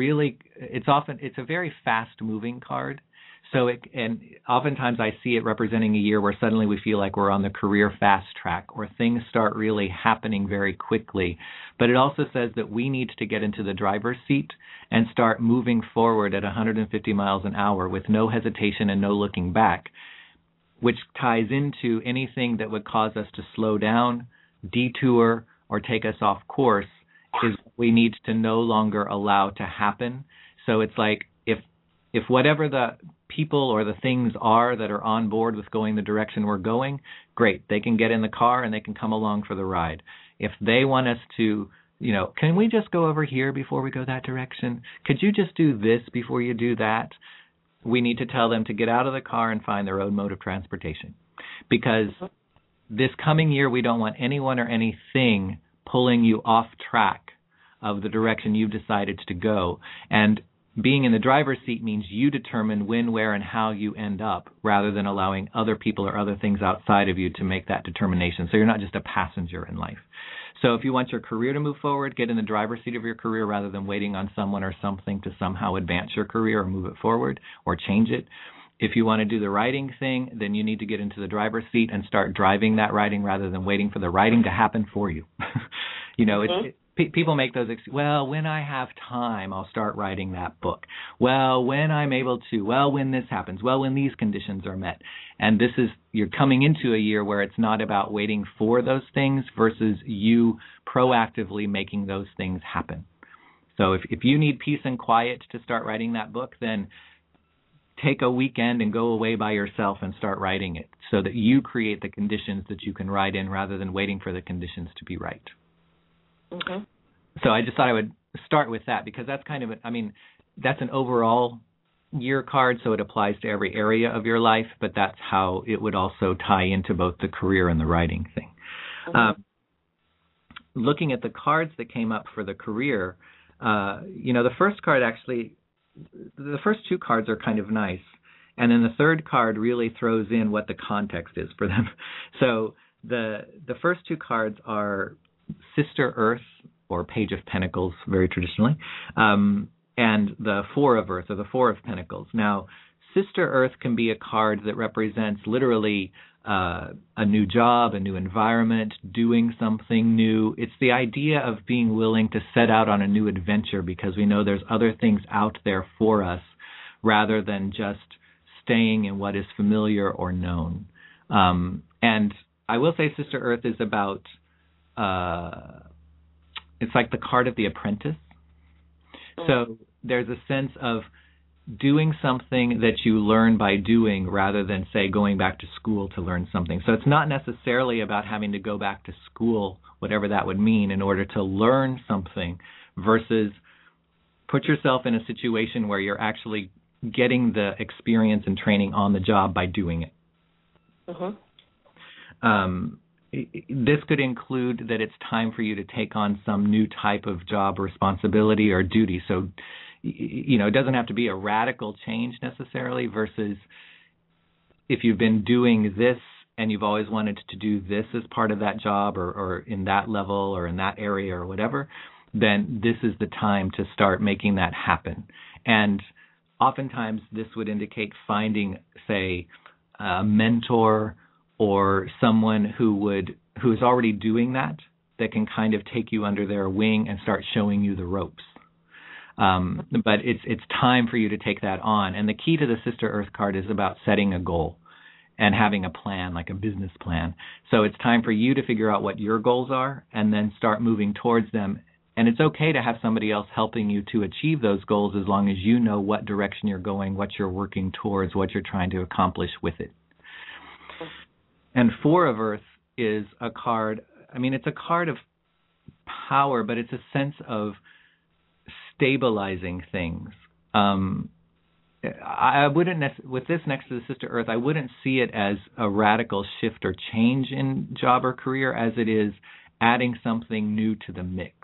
a very fast-moving card. So and oftentimes I see it representing a year where suddenly we feel like we're on the career fast track, or things start really happening very quickly. But it also says that we need to get into the driver's seat and start moving forward at 150 miles an hour with no hesitation and no looking back, which ties into anything that would cause us to slow down, detour, or take us off course is we need to no longer allow to happen. So it's like if whatever the people or the things are that are on board with going the direction we're going, great. They can get in the car and they can come along for the ride. If they want us to, can we just go over here before we go that direction? Could you just do this before you do that? We need to tell them to get out of the car and find their own mode of transportation. Because this coming year, we don't want anyone or anything pulling you off track of the direction you've decided to go. And being in the driver's seat means you determine when, where, and how you end up, rather than allowing other people or other things outside of you to make that determination. So you're not just a passenger in life. So if you want your career to move forward, get in the driver's seat of your career rather than waiting on someone or something to somehow advance your career or move it forward or change it. If you want to do the writing thing, then you need to get into the driver's seat and start driving that writing rather than waiting for the writing to happen for you. people make those, well, when I have time, I'll start writing that book. Well, when I'm able to, well, when this happens, well, when these conditions are met. And you're coming into a year where it's not about waiting for those things versus you proactively making those things happen. So if you need peace and quiet to start writing that book, then take a weekend and go away by yourself and start writing it so that you create the conditions that you can write in rather than waiting for the conditions to be right. Mm-hmm. So I just thought I would start with that because that's that's an overall year card, so it applies to every area of your life, but that's how it would also tie into both the career and the writing thing. Mm-hmm. Looking at the cards that came up for the career, the first card actually, the first two cards are kind of nice, and then the third card really throws in what the context is for them. So the first two cards are Sister Earth, or Page of Pentacles, very traditionally, and the Four of Earth, or the Four of Pentacles. Now, Sister Earth can be a card that represents literally a new job, a new environment, doing something new. It's the idea of being willing to set out on a new adventure because we know there's other things out there for us rather than just staying in what is familiar or known. And I will say Sister Earth is about, it's like the card of the apprentice. So there's a sense of doing something that you learn by doing rather than, say, going back to school to learn something. So it's not necessarily about having to go back to school, whatever that would mean, in order to learn something versus put yourself in a situation where you're actually getting the experience and training on the job by doing it. Mm-hmm. This could include that it's time for you to take on some new type of job responsibility or duty. So, it doesn't have to be a radical change necessarily versus if you've been doing this and you've always wanted to do this as part of that job or in that level or in that area or whatever, then this is the time to start making that happen. And oftentimes this would indicate finding, say, a mentor or someone who's already doing that can kind of take you under their wing and start showing you the ropes. But it's time for you to take that on. And the key to the Sister Earth card is about setting a goal and having a plan, like a business plan. So it's time for you to figure out what your goals are and then start moving towards them. And it's okay to have somebody else helping you to achieve those goals as long as you know what direction you're going, what you're working towards, what you're trying to accomplish with it. And Four of Earth is a card, it's a card of power, but it's a sense of stabilizing things. I wouldn't, with this next to the Sister Earth, I wouldn't see it as a radical shift or change in job or career as it is adding something new to the mix.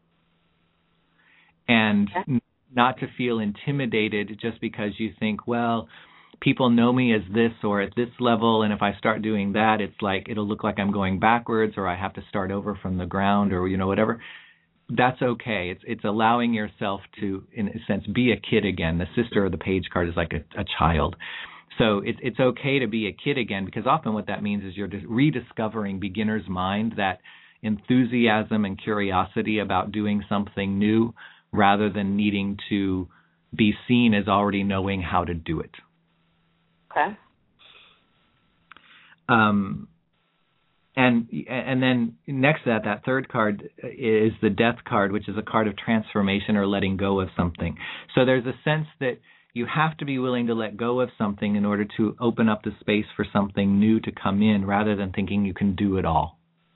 And not to feel intimidated just because you think, well, people know me as this or at this level, and if I start doing that, it's like it'll look like I'm going backwards or I have to start over from the ground or, whatever. That's okay. It's allowing yourself to, in a sense, be a kid again. The Sister or the Page card is like a child. So it's okay to be a kid again because often what that means is you're rediscovering beginner's mind, that enthusiasm and curiosity about doing something new rather than needing to be seen as already knowing how to do it. Okay. And then next to that third card is the Death card, which is a card of transformation or letting go of something. So there's a sense that you have to be willing to let go of something in order to open up the space for something new to come in rather than thinking you can do it all.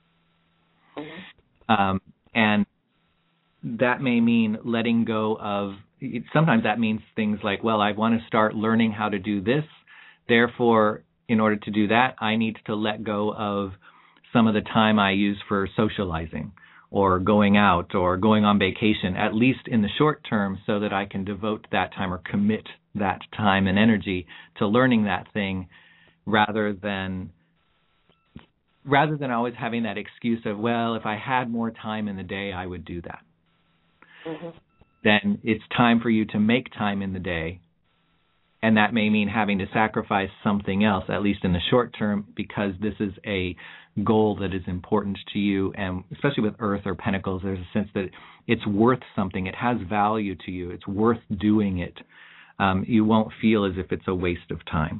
Mm-hmm. And that may mean letting go of, sometimes that means things like, well, I want to start learning how to do this. Therefore, in order to do that, I need to let go of some of the time I use for socializing or going out or going on vacation, at least in the short term, so that I can devote that time or commit that time and energy to learning that thing rather than always having that excuse of, well, if I had more time in the day, I would do that. Mm-hmm. Then it's time for you to make time in the day And that may mean having to sacrifice something else, at least in the short term, because this is a goal that is important to you. And especially with Earth or Pentacles, there's a sense that it's worth something. It has value to you. It's worth doing it. You won't feel as if it's a waste of time.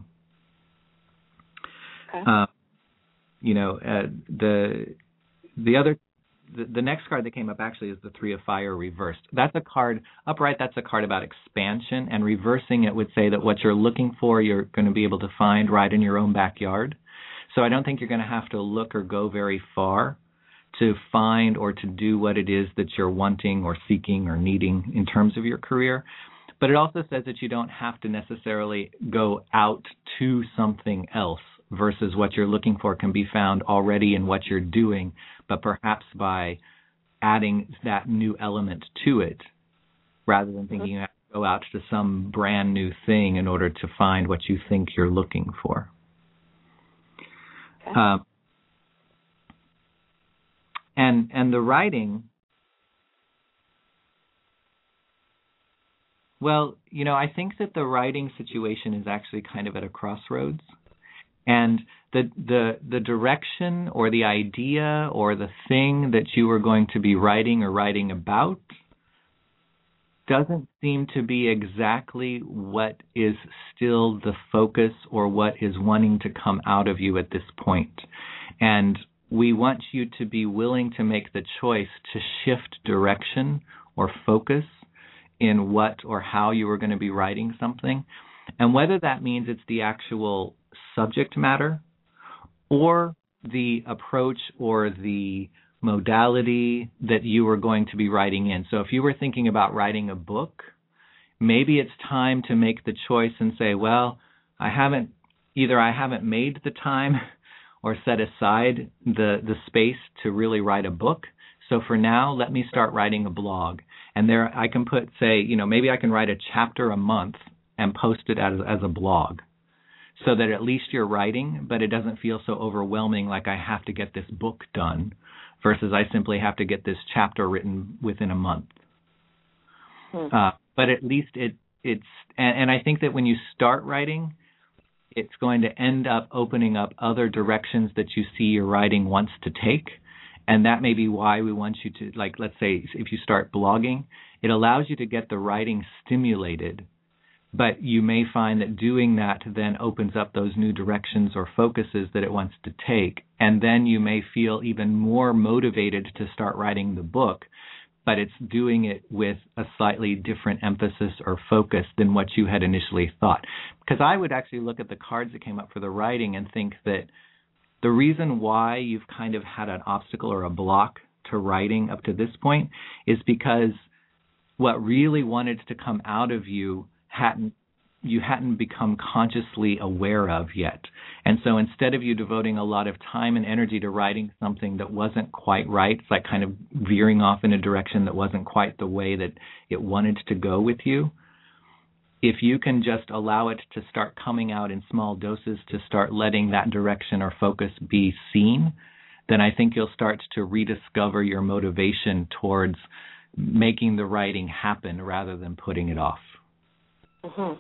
Okay. The next card that came up actually is the Three of Fire reversed. That's a card, upright, that's a card about expansion, and reversing it would say that what you're looking for, you're going to be able to find right in your own backyard. So I don't think you're going to have to look or go very far to find or to do what it is that you're wanting or seeking or needing in terms of your career. But it also says that you don't have to necessarily go out to something else, versus what you're looking for can be found already in what you're doing, but perhaps by adding that new element to it, rather than thinking you have to go out to some brand new thing in order to find what you think you're looking for. Okay. And the writing, well, I think that the writing situation is actually kind of at a crossroads. And the direction or the idea or the thing that you are going to be writing or writing about doesn't seem to be exactly what is still the focus or what is wanting to come out of you at this point. And we want you to be willing to make the choice to shift direction or focus in what or how you are going to be writing something. And whether that means it's the actual subject matter or the approach or the modality that you are going to be writing in. So if you were thinking about writing a book, maybe it's time to make the choice and say, well, I haven't made the time or set aside the space to really write a book. So for now, let me start writing a blog. And there I can put, maybe I can write a chapter a month and post it as a blog, so that at least you're writing, but it doesn't feel so overwhelming like I have to get this book done versus I simply have to get this chapter written within a month. But at least it's and I think that when you start writing, it's going to end up opening up other directions that you see your writing wants to take. And that may be why we want you to, let's say, if you start blogging, it allows you to get the writing stimulated. But you may find that doing that then opens up those new directions or focuses that it wants to take. And then you may feel even more motivated to start writing the book, but it's doing it with a slightly different emphasis or focus than what you had initially thought. Because I would actually look at the cards that came up for the writing and think that the reason why you've kind of had an obstacle or a block to writing up to this point is because what really wanted to come out of you hadn't become consciously aware of yet. And so instead of you devoting a lot of time and energy to writing something that wasn't quite right, it's like kind of veering off in a direction that wasn't quite the way that it wanted to go with you, if you can just allow it to start coming out in small doses, to start letting that direction or focus be seen, then I think you'll start to rediscover your motivation towards making the writing happen rather than putting it off. Mm-hmm.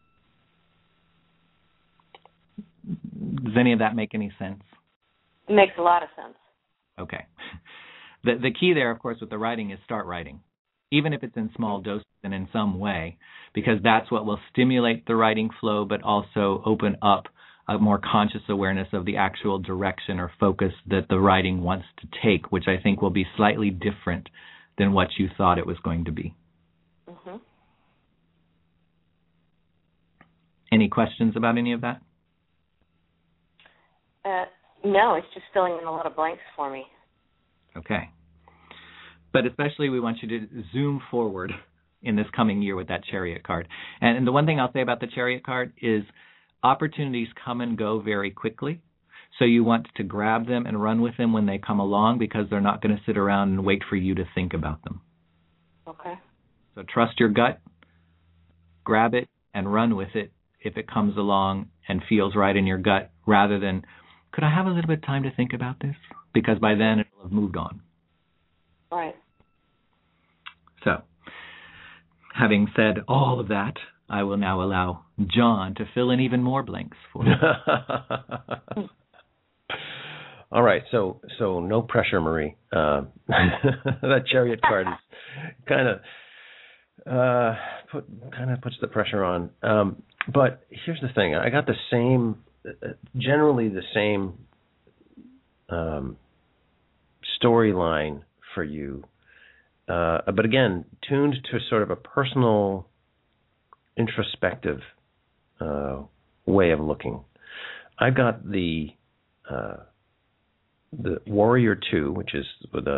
Does any of that make any sense? It makes a lot of sense. Okay. The key there, of course, with the writing is start writing, even if it's in small doses and in some way, because that's what will stimulate the writing flow, but also open up a more conscious awareness of the actual direction or focus that the writing wants to take, which I think will be slightly different than what you thought it was going to be. Mm-hmm. Any questions about any of that? No, it's just filling in a lot of blanks for me. Okay. But especially we want you to zoom forward in this coming year with that Chariot card. And the one thing I'll say about the Chariot card is opportunities come and go very quickly. So you want to grab them and run with them when they come along, because they're not going to sit around and wait for you to think about them. Okay. So trust your gut, grab it, and run with it if it comes along and feels right in your gut, rather than, could I have a little bit of time to think about this? Because by then it will have moved on. Right. So, having said all of that, I will now allow John to fill in even more blanks for you. All right, so no pressure, Marie. That Chariot card is kind of puts the pressure on. But here's the thing: I got generally the same storyline for you, but again, tuned to sort of a personal, introspective way of looking. I got the Warrior 2, which is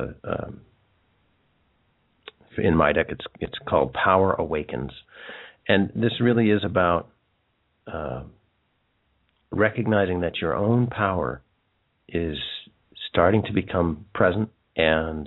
in my deck, it's called Power Awakens, and this really is about recognizing that your own power is starting to become present, and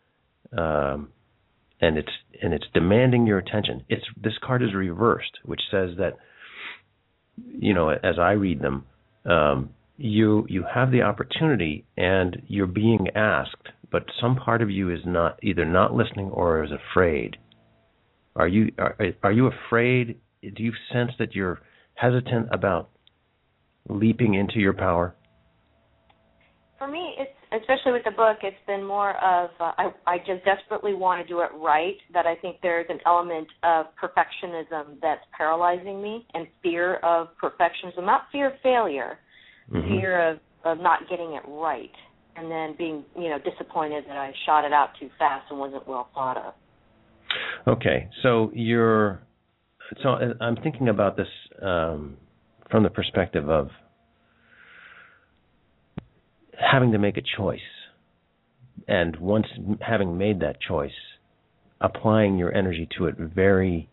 it's demanding your attention. This card is reversed, which says that, as I read them, you have the opportunity and you're being asked, but some part of you is either not listening or is afraid. Are you afraid? Do you sense that you're hesitant about leaping into your power? For me, it's especially with the book, it's been more of I just desperately want to do it right, that I think there's an element of perfectionism that's paralyzing me, and fear of perfectionism, not fear of failure, fear of not getting it right, and then being disappointed that I shot it out too fast and wasn't well thought of. Okay, so I'm thinking about this from the perspective of having to make a choice, and once having made that choice, applying your energy to it very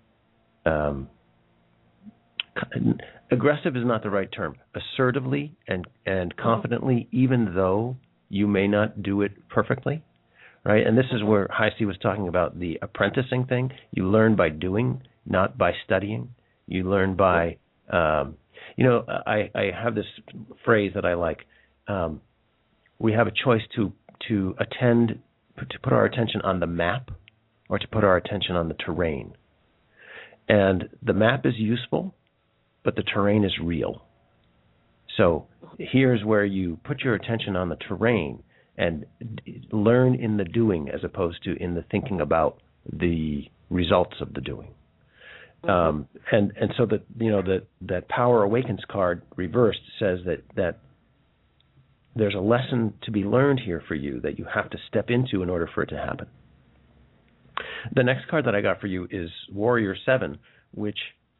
aggressive is not the right term, assertively and confidently, even though you may not do it perfectly, right? And this is where Heisey was talking about the apprenticing thing. You learn by doing, not by studying. You learn by, I have this phrase that I like. We have a choice to put our attention on the map or to put our attention on the terrain. And the map is useful, but the terrain is real. So here's where you put your attention on the terrain and learn in the doing as opposed to in the thinking about the results of the doing. And so that Power Awakens card reversed says that there's a lesson to be learned here for you that you have to step into in order for it to happen. The next card that I got for you is Warrior 7, which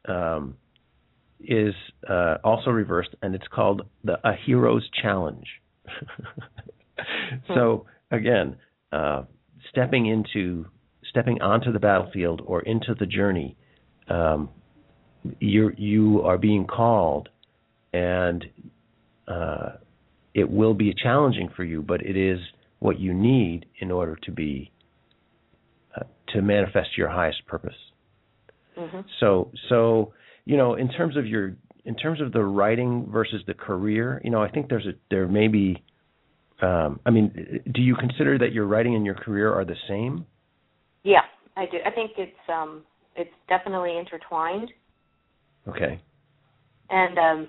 is also reversed, and it's called A Hero's Challenge. So, again, stepping onto the battlefield or into the journey, you are being called, and it will be challenging for you, but it is what you need in order to be to manifest your highest purpose. So in terms of the writing versus the career, I think there may be. Do you consider that your writing and your career are the same? Yeah, I do. I think it's definitely intertwined. Okay. And and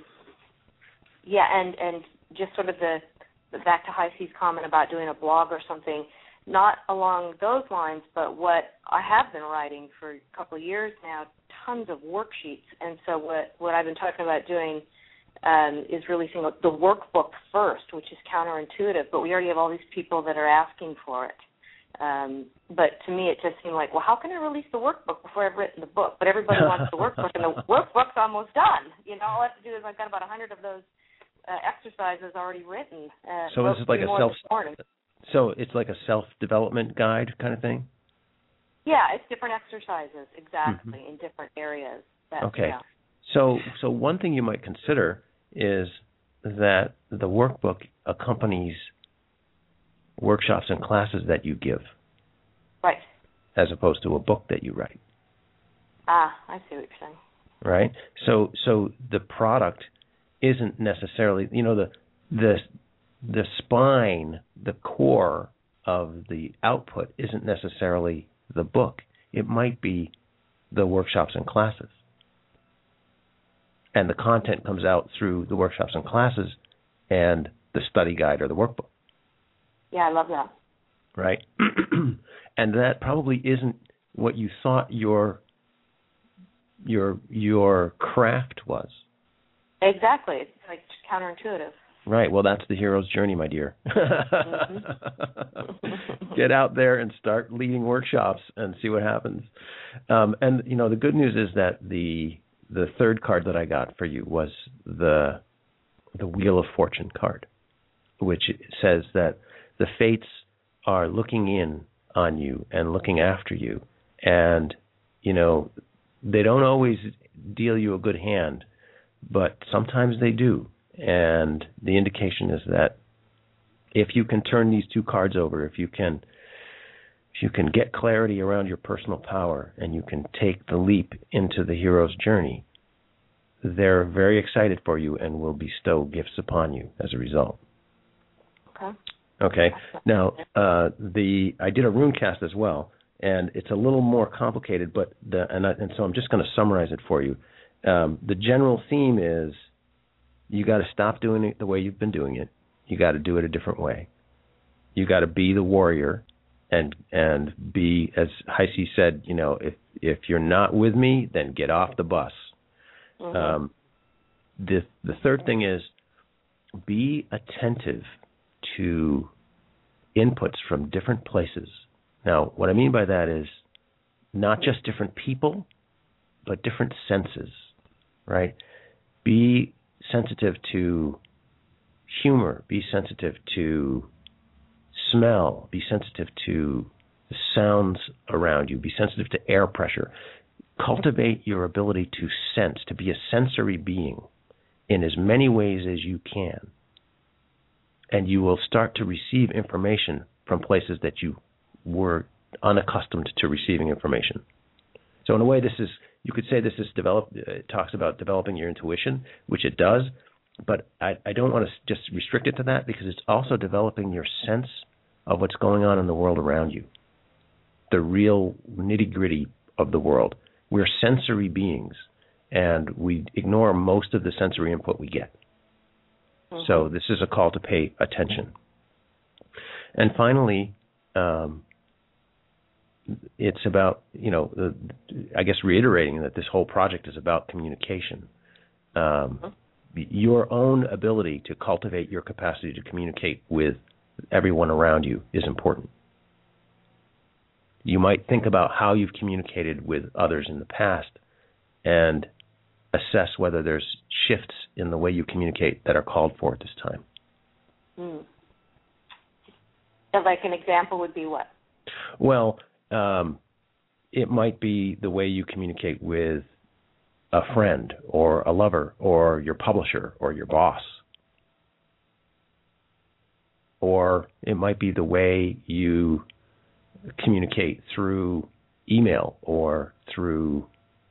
just sort of the back to Heisey's comment about doing a blog or something, not along those lines, but what I have been writing for a couple of years now, tons of worksheets. And so what I've been talking about doing is releasing the workbook first, which is counterintuitive, but we already have all these people that are asking for it. But to me, it just seemed like, well, how can I release the workbook before I've written the book? But everybody wants the workbook, and the workbook's almost done. All I have to do is I've got about 100 of those exercises already written. So is it like So it's like a self-development guide kind of thing? Yeah, it's different exercises, exactly, in different areas. Okay. Yeah. So one thing you might consider is that the workbook accompanies workshops and classes that you give. Right. As opposed to a book that you write. I see what you're saying. Right? So the product isn't necessarily, the spine, the core of the output isn't necessarily the book. It might be the workshops and classes. And the content comes out through the workshops and classes and the study guide or the workbook. Yeah, I love that. Right? And that probably isn't what you thought your craft was. Exactly. It's like counterintuitive. Right. Well, that's the hero's journey, my dear. Mm-hmm. Get out there and start leading workshops and see what happens. And the good news is that the third card that I got for you was the Wheel of Fortune card, which says that the fates are looking in on you and looking after you, and they don't always deal you a good hand, but sometimes they do. And the indication is that if you can turn these two cards over, if you can get clarity around your personal power and you can take the leap into the hero's journey, they're very excited for you and will bestow gifts upon you as a result. Okay. Now, I did a rune cast as well, and it's a little more complicated, but so I'm just going to summarize it for you. The general theme is you got to stop doing it the way you've been doing it. You got to do it a different way. You got to be the warrior and be, as Heisey said, if you're not with me, then get off the bus. Mm-hmm. The third thing is be attentive to inputs from different places. Now, what I mean by that is not just different people, but different senses, right? Be sensitive to humor, be sensitive to smell, be sensitive to the sounds around you, be sensitive to air pressure. Cultivate your ability to sense, to be a sensory being in as many ways as you can. And you will start to receive information from places that you were unaccustomed to receiving information. So in a way, you could say this is it talks about developing your intuition, which it does, but I don't want to just restrict it to that, because it's also developing your sense of what's going on in the world around you, the real nitty-gritty of the world. We're sensory beings, and we ignore most of the sensory input we get. Mm-hmm. So this is a call to pay attention. And finally, it's about, I guess reiterating that this whole project is about communication. Your own ability to cultivate your capacity to communicate with everyone around you is important. You might think about how you've communicated with others in the past and assess whether there's shifts in the way you communicate that are called for at this time. So like an example would be what? Well, it might be the way you communicate with a friend or a lover or your publisher or your boss. Or it might be the way you communicate through email or through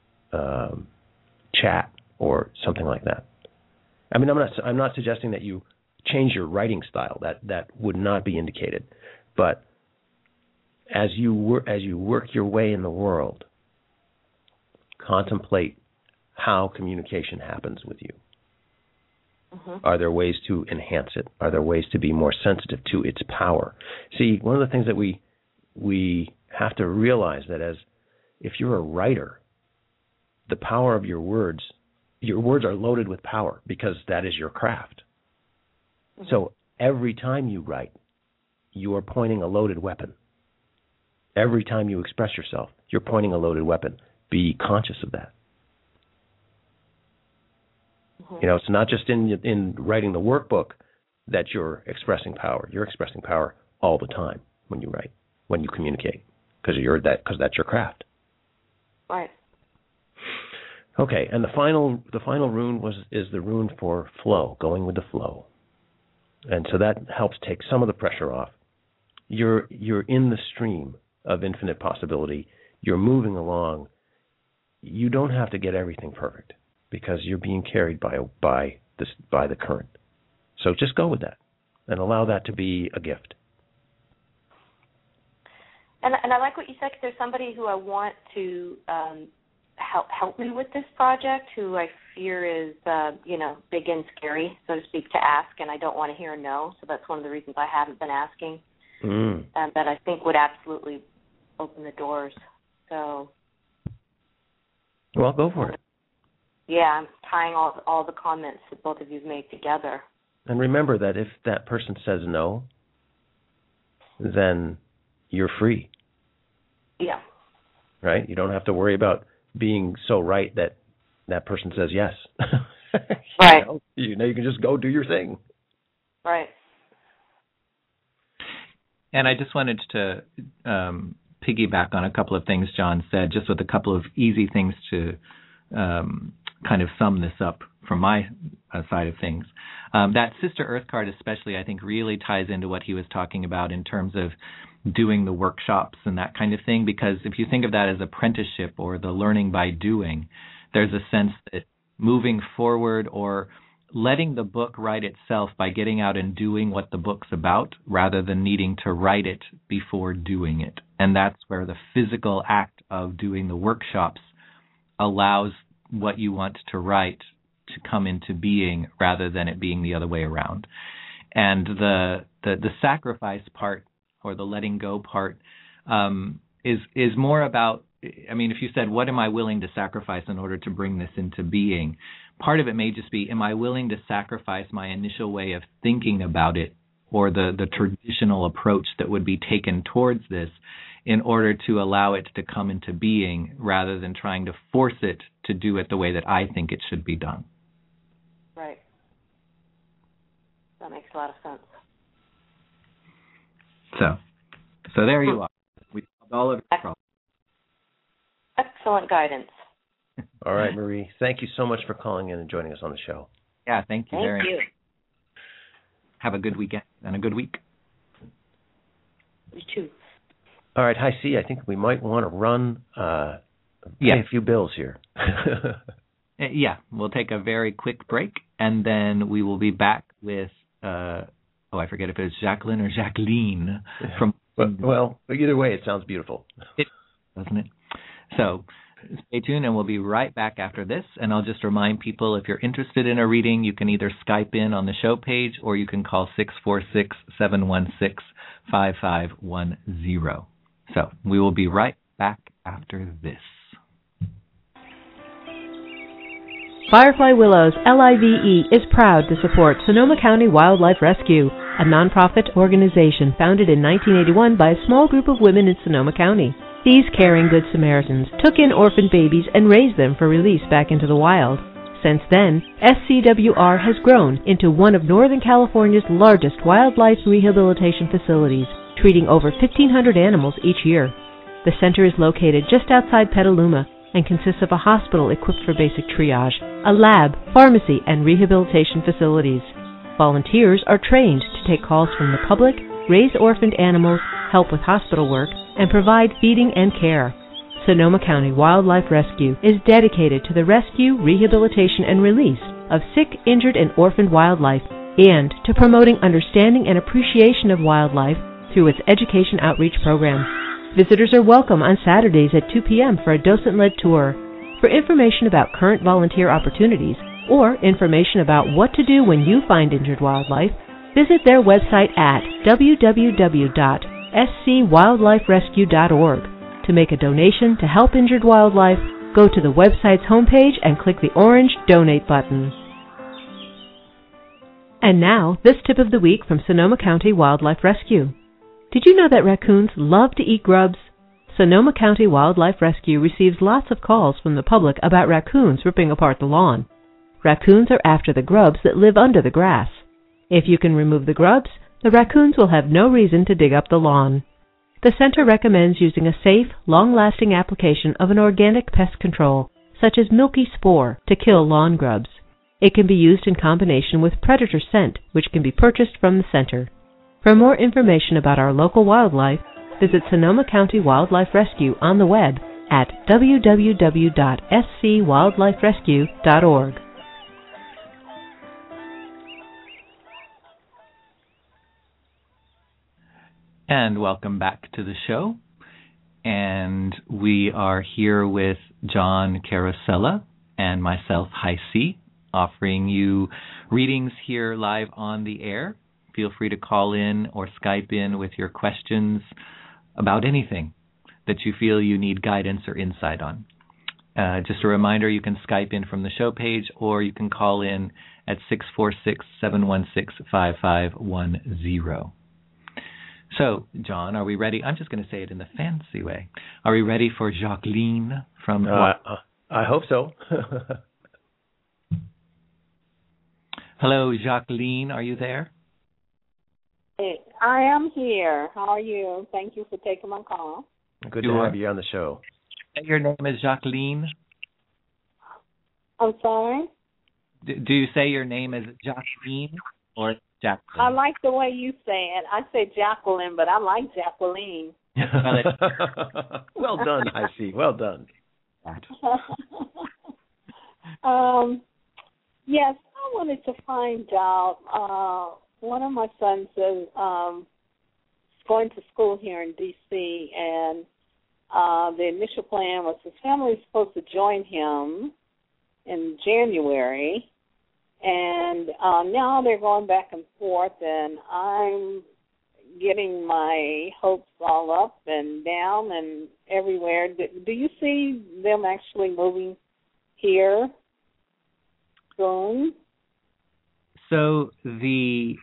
chat or something like that. I mean, I'm not suggesting that you change your writing style. That would not be indicated. But as you work your way in the world, contemplate how communication happens with you. Mm-hmm. Are there ways to enhance it? Are there ways to be more sensitive to its power? See, one of the things that we have to realize that if you're a writer, the power of your words are loaded with power because that is your craft. Mm-hmm. So every time you write, you are pointing a loaded weapon. Every time you express yourself, you're pointing a loaded weapon. Be conscious of that. Mm-hmm. It's not just in writing the workbook that you're expressing power. You're expressing power all the time when you write, when you communicate, because that's your craft. Right. Okay, and the final rune is the rune for flow, going with the flow, and so that helps take some of the pressure off. You're in the stream of infinite possibility. You're moving along. You don't have to get everything perfect because you're being carried by the current. So just go with that and allow that to be a gift. And I like what you said. There's somebody who I want to help me with this project, who I fear is, big and scary, so to speak, to ask, and I don't want to hear no. So that's one of the reasons I haven't been asking. That I think would absolutely open the doors. So. Well, go for it. Yeah, I'm tying all the comments that both of you've made together. And remember that if that person says no, then you're free. Yeah. Right? You don't have to worry about being so right that that person says yes. Right. You can just go do your thing. Right. And I just wanted to piggyback on a couple of things John said, just with a couple of easy things to kind of sum this up from my side of things. That Sister Earth card especially, I think, really ties into what he was talking about in terms of doing the workshops and that kind of thing, because if you think of that as apprenticeship or the learning by doing, there's a sense that moving forward or letting the book write itself by getting out and doing what the book's about rather than needing to write it before doing it. And that's where the physical act of doing the workshops allows what you want to write to come into being rather than it being the other way around. And the sacrifice part or the letting go part is more about, I mean, if you said, what am I willing to sacrifice in order to bring this into being? Part of it may just be, am I willing to sacrifice my initial way of thinking about it or the traditional approach that would be taken towards this in order to allow it to come into being rather than trying to force it to do it the way that I think it should be done. Right. That makes a lot of sense. So there you are. We solved all of your problems. Excellent guidance. All right, Marie. Thank you so much for calling in and joining us on the show. Yeah, thank you very much. Thank you. Have a good weekend and a good week. You too. All right, hi, C. I think we might want to run pay a few bills here. Yeah, we'll take a very quick break, and then we will be back with, I forget if it's Jacqueline or Jacqueline. Well, either way, it sounds beautiful. Doesn't it? So stay tuned, and we'll be right back after this. And I'll just remind people, if you're interested in a reading, you can either Skype in on the show page, or you can call 646-716-5510. So we will be right back after this. Firefly Willows, LIVE, is proud to support Sonoma County Wildlife Rescue, a nonprofit organization founded in 1981 by a small group of women in Sonoma County. These caring Good Samaritans took in orphan babies and raised them for release back into the wild. Since then, SCWR has grown into one of Northern California's largest wildlife rehabilitation facilities, treating over 1,500 animals each year. The center is located just outside Petaluma and consists of a hospital equipped for basic triage, a lab, pharmacy, and rehabilitation facilities. Volunteers are trained to take calls from the public, raise orphaned animals, help with hospital work, and provide feeding and care. Sonoma County Wildlife Rescue is dedicated to the rescue, rehabilitation, and release of sick, injured, and orphaned wildlife, and to promoting understanding and appreciation of wildlife through its education outreach program. Visitors are welcome on Saturdays at 2 p.m. for a docent-led tour. For information about current volunteer opportunities or information about what to do when you find injured wildlife, visit their website at www.scwildliferescue.org. To make a donation to help injured wildlife, go to the website's homepage and click the orange Donate button. And now, this tip of the week from Sonoma County Wildlife Rescue. Did you know that raccoons love to eat grubs? Sonoma County Wildlife Rescue receives lots of calls from the public about raccoons ripping apart the lawn. Raccoons are after the grubs that live under the grass. If you can remove the grubs, the raccoons will have no reason to dig up the lawn. The center recommends using a safe, long-lasting application of an organic pest control, such as milky spore, to kill lawn grubs. It can be used in combination with Predator Scent, which can be purchased from the center. For more information about our local wildlife, visit Sonoma County Wildlife Rescue on the web at www.scwildliferescue.org. And welcome back to the show. And we are here with John Carosella, and myself, Hi C, offering you readings here live on the air. Feel free to call in or Skype in with your questions about anything that you feel you need guidance or insight on. Just a reminder, you can Skype in from the show page, or you can call in at 646-716-5510. So, John, are we ready? I'm just going to say it in the fancy way. Are we ready for Jacqueline from... I hope so. Hello, Jacqueline. Are you there? Hey, I am here. How are you? Thank you for taking my call. Good to have you on the show. Your name is Jacqueline? I'm sorry? Do you say your name is Jacqueline or Jacqueline? I like the way you say it. I say Jacqueline, but I like Jacqueline. Well done, I see. Well done. Yes, I wanted to find out. One of my sons is going to school here in D.C., and the initial plan was his family was supposed to join him in January, and now they're going back and forth, and I'm getting my hopes all up and down and everywhere. Do you see them actually moving here soon? So the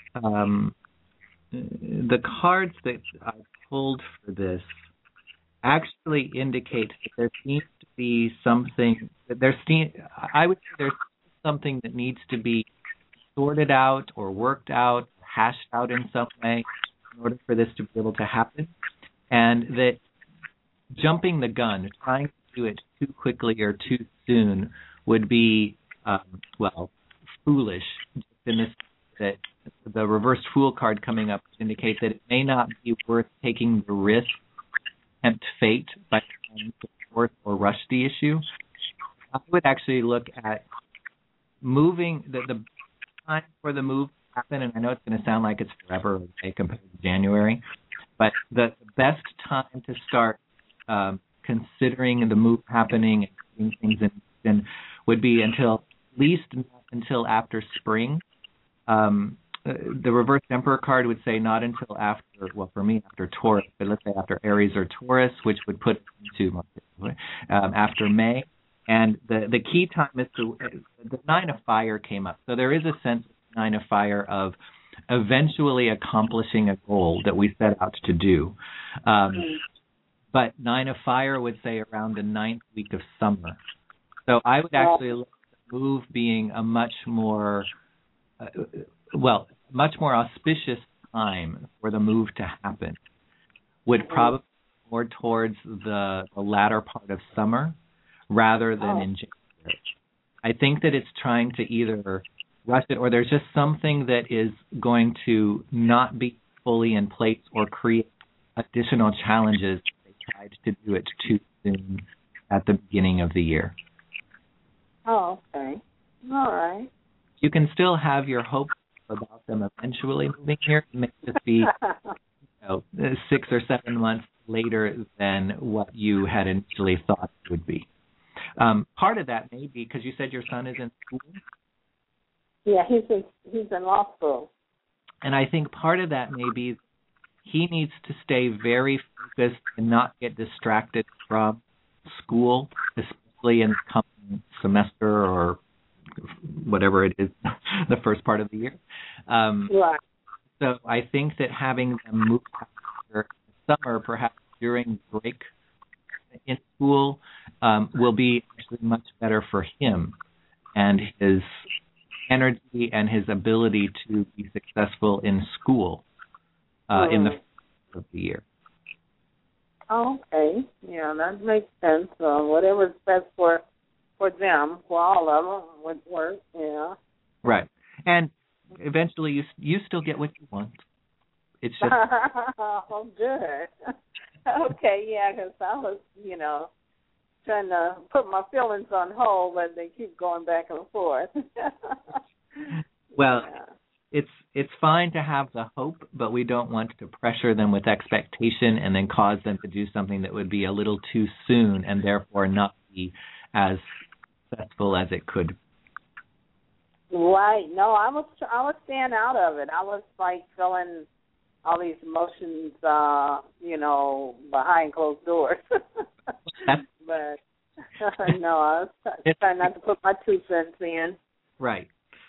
cards that I pulled for this actually indicate that there seems to be something I would say there's something that needs to be sorted out or worked out, hashed out in some way in order for this to be able to happen, and that jumping the gun, trying to do it too quickly or too soon would be foolish. In this, that the reversed Fool card coming up indicates that it may not be worth taking the risk, tempt fate by trying to force or rush the issue. I would actually look at moving the time for the move to happen, and I know it's going to sound like it's forever away compared to January, but the best time to start considering the move happening and doing things in would be at least until after spring. The reverse Emperor card would say not until after, for me, after Taurus, but let's say after Aries or Taurus, which would put it into after May. And the key time is the Nine of Fire came up. So there is a sense of Nine of Fire of eventually accomplishing a goal that we set out to do. But Nine of Fire would say around the 9th week of summer. So I would actually look at the move being a much more auspicious time for the move to happen. Would probably be more towards the latter part of summer rather than in January. I think that it's trying to either rush it or there's just something that is going to not be fully in place or create additional challenges if they tried to do it too soon at the beginning of the year. Oh, okay. All right. You can still have your hopes about them eventually moving here. It may just be 6 or 7 months later than what you had initially thought it would be. Part of that may be because you said your son is in school. Yeah, he's in law school. And I think part of that may be he needs to stay very focused and not get distracted from school, especially in the coming semester or whatever it is, the first part of the year. Right. So I think that having them move after summer, perhaps during break in school, will be actually much better for him and his energy and his ability to be successful in school in the first of the year. Okay. Yeah, that makes sense. Whatever's best for them, for all of them, would work. Yeah. Right. And eventually, you still get what you want. It's just. Oh, good. Okay. Yeah, because I was, trying to put my feelings on hold, but they keep going back and forth. Well, it's fine to have the hope, but we don't want to pressure them with expectation and then cause them to do something that would be a little too soon and therefore not be as successful as it could. Right. No, I was staying out of it. I was like feeling all these emotions, behind closed doors. But no, I was trying not to put my 2 cents in. Right.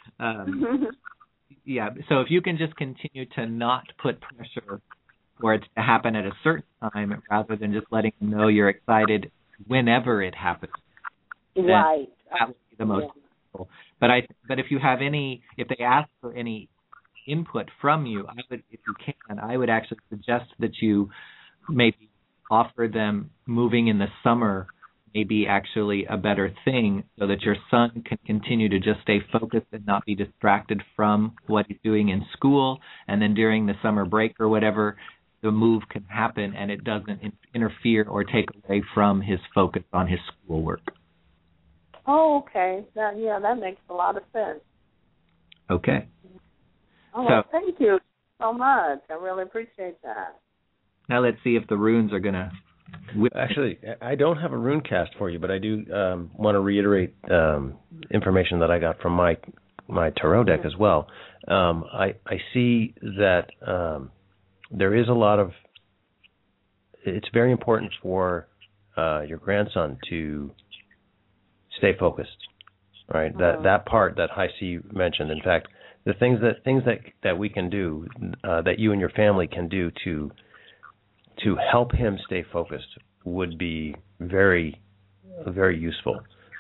Yeah. So if you can just continue to not put pressure for it to happen at a certain time, rather than just letting them know you're excited whenever it happens. Right. That would be the most helpful. But if they ask for any input from you, I would actually suggest that you maybe offer them moving in the summer, maybe actually a better thing, so that your son can continue to just stay focused and not be distracted from what he's doing in school. And then during the summer break or whatever, the move can happen and it doesn't interfere or take away from his focus on his schoolwork. Oh, okay. That makes a lot of sense. Okay. Oh, well, thank you so much. I really appreciate that. Now let's see if the runes are going to... Actually, I don't have a rune cast for you, but I do want to reiterate information that I got from my tarot deck as well. I see that there is a lot of... It's very important for your grandson to stay focused, right? That part that High C mentioned. In fact, the things that we can do, that you and your family can do to help him stay focused would be very, very useful.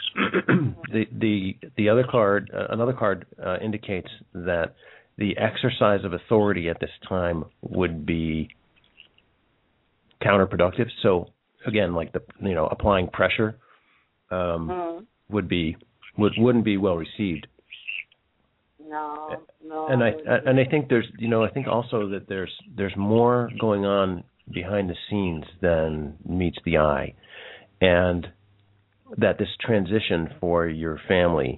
The other card, another card, indicates that the exercise of authority at this time would be counterproductive. So again, like applying pressure wouldn't be well received. No. And I think I think also that there's more going on behind the scenes than meets the eye, and that this transition for your family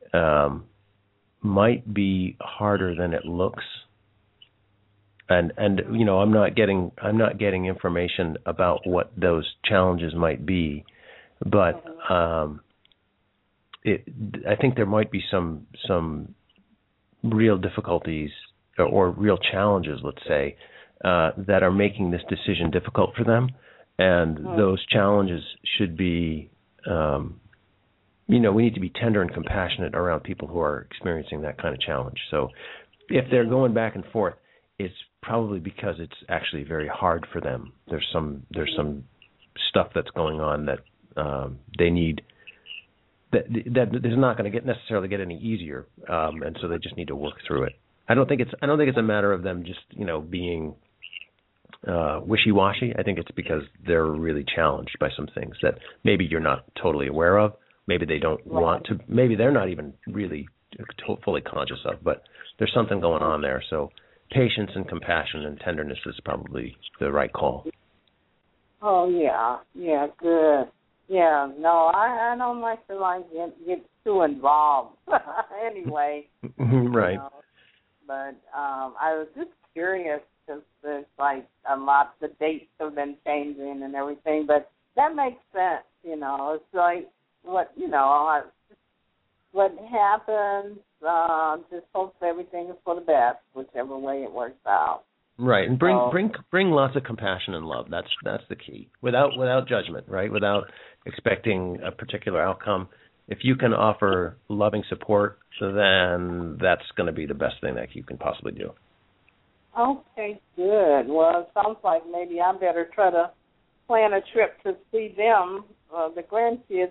might be harder than it looks. And I'm not getting information about what those challenges might be, but I think there might be some real difficulties or real challenges, let's say, that are making this decision difficult for them, and those challenges should be, we need to be tender and compassionate around people who are experiencing that kind of challenge. So, if they're going back and forth, it's probably because it's actually very hard for them. There's some stuff that's going on that they need. That is not going to necessarily get any easier, and so they just need to work through it. I don't think it's a matter of them just being wishy-washy. I think it's because they're really challenged by some things that maybe you're not totally aware of. Maybe they don't want to. Maybe they're not even really fully conscious of. But there's something going on there. So patience and compassion and tenderness is probably the right call. Oh yeah, good. Yeah, no, I don't like to get too involved anyway. Right. But I was just curious because there's a lot. The dates have been changing and everything, but that makes sense. It's like what happens. Just hope everything is for the best, whichever way it works out. Right, and bring lots of compassion and love. That's the key. Without judgment, right? Without expecting a particular outcome. If you can offer loving support, then that's going to be the best thing that you can possibly do. Okay, good. Well, it sounds like maybe I better try to plan a trip to see them, the grandkids,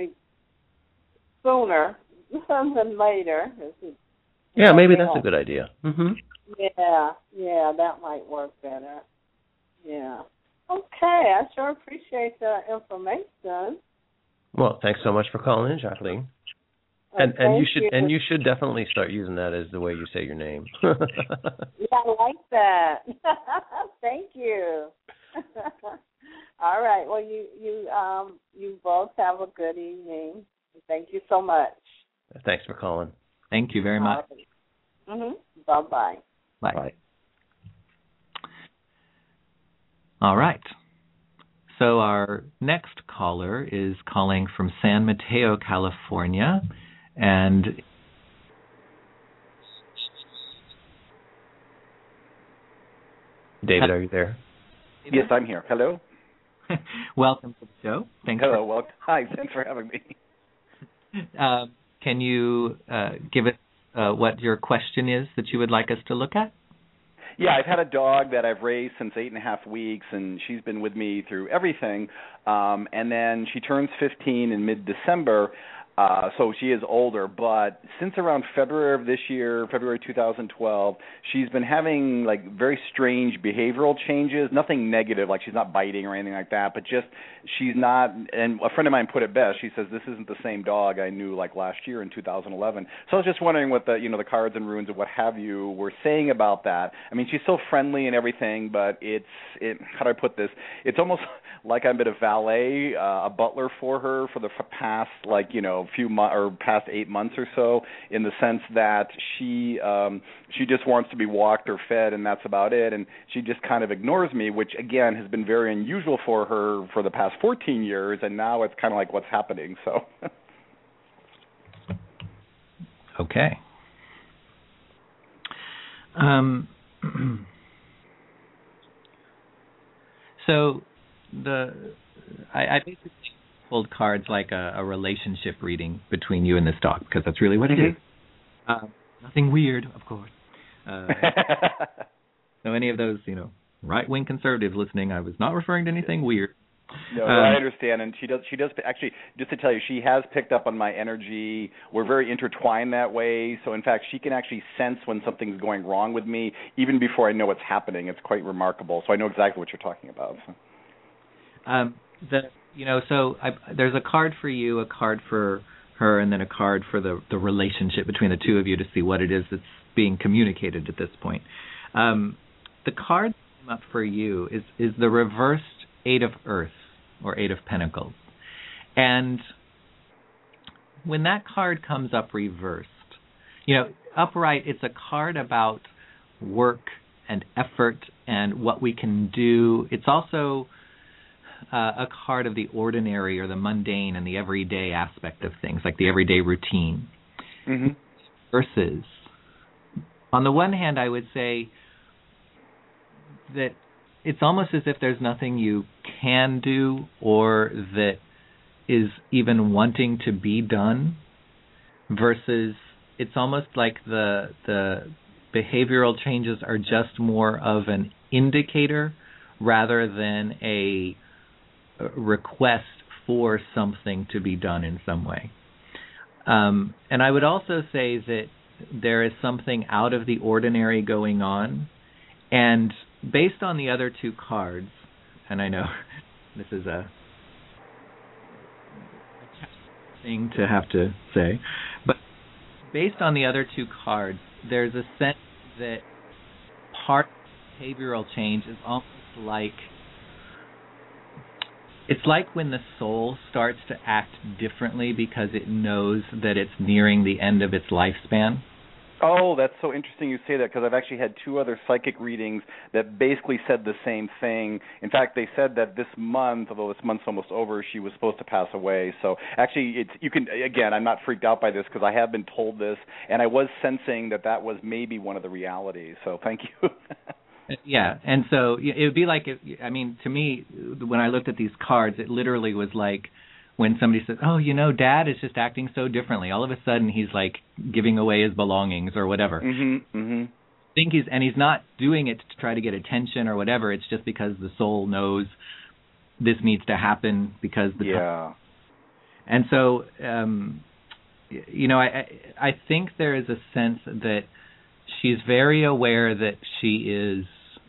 sooner than later. Yeah, maybe that's a good idea. Mm-hmm. Yeah, that might work better. Yeah. Okay, I sure appreciate the information. Well, thanks so much for calling in, Jacqueline. And you should definitely start using that as the way you say your name. Yeah, I like that. Thank you. All right. Well, you both have a good evening. Thank you so much. Thanks for calling. Thank you very much. Right. Bye-bye. Bye. All right. So our next caller is calling from San Mateo, California, and David, are you there? Yes, I'm here. Hello. Welcome to the show. Hello. Hi. Thanks for having me. Can you give us what your question is that you would like us to look at? Yeah, I've had a dog that I've raised since 8.5 weeks, and she's been with me through everything. And then she turns 15 in mid-December, so she is older. But since around February of this year, February 2012, she's been having like very strange behavioral changes. Nothing negative, like she's not biting or anything like that, but just she's not. And a friend of mine put it best. She says this isn't the same dog I knew like last year in 2011. So I was just wondering what the the cards and runes and what have you were saying about that. I mean, she's so friendly and everything, but it how do I put this? It's almost like I've been a valet, a butler for her for the past few months or past 8 months or so, in the sense that she just wants to be walked or fed, and that's about it, and she just kind of ignores me, which again has been very unusual for her for the past 14 years, and now it's kind of like what's happening. So okay. So I basically pulled cards like a relationship reading between you and this dog, because that's really what it is. Nothing weird, of course. So any of those, right-wing conservatives listening, I was not referring to anything weird. No, I understand, and she does actually. Just to tell you, she has picked up on my energy. We're very intertwined that way. So in fact, she can actually sense when something's going wrong with me, even before I know what's happening. It's quite remarkable. So I know exactly what you're talking about. There's a card for you, a card for her, and then a card for the relationship between the two of you to see what it is that's being communicated at this point. The card that came up for you is the reversed Eight of Earth, or Eight of Pentacles. And when that card comes up reversed, upright, it's a card about work and effort and what we can do. It's also a card of the ordinary or the mundane and the everyday aspect of things, like the everyday routine. Mm-hmm. Versus, on the one hand, I would say that it's almost as if there's nothing you can do or that is even wanting to be done, versus it's almost like the behavioral changes are just more of an indicator rather than a request for something to be done in some way. And I would also say that there is something out of the ordinary going on, and based on the other two cards, and I know this is a thing to have to say, but based on the other two cards, there's a sense that part of behavioral change is almost like, it's like when the soul starts to act differently because it knows that it's nearing the end of its lifespan. Oh, that's so interesting you say that, because I've actually had two other psychic readings that basically said the same thing. In fact, they said that this month, although this month's almost over, she was supposed to pass away. So actually, I'm not freaked out by this because I have been told this, and I was sensing that was maybe one of the realities. So thank you. Yeah, and so it would be like, to me, when I looked at these cards, it literally was like when somebody says, oh, Dad is just acting so differently. All of a sudden, he's like giving away his belongings or whatever. Mm-hmm, mm-hmm. He's not doing it to try to get attention or whatever. It's just because the soul knows this needs to happen because the time. And so, I think there is a sense that she's very aware that she is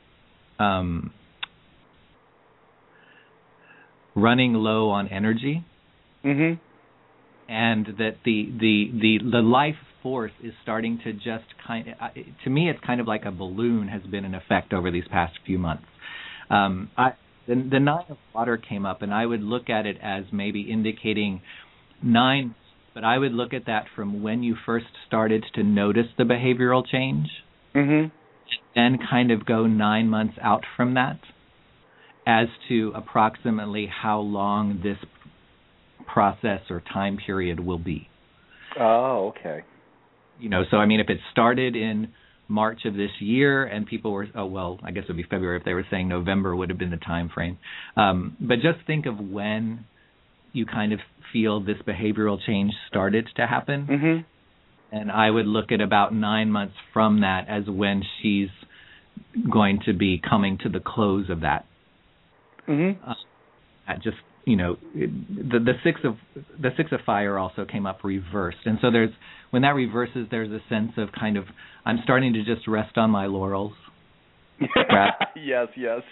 running low on energy. Mm-hmm. And that the life force is starting to just to me, it's kind of like a balloon has been in effect over these past few months. The Nine of Water came up, and I would look at it as maybe indicating 9, but I would look at that from when you first started to notice the behavioral change, mm-hmm. and kind of go 9 months out from that. as to approximately how long this process or time period will be. Oh, okay. So I mean, if it started in March of this year and people were, I guess it would be February if they were saying November would have been the time frame. But just think of when you kind of feel this behavioral change started to happen. Mm-hmm. And I would look at about 9 months from that as when she's going to be coming to the close of that. Mm-hmm. The six of fire also came up reversed, and so when that reverses, there's a sense of kind of I'm starting to just rest on my laurels. Yes.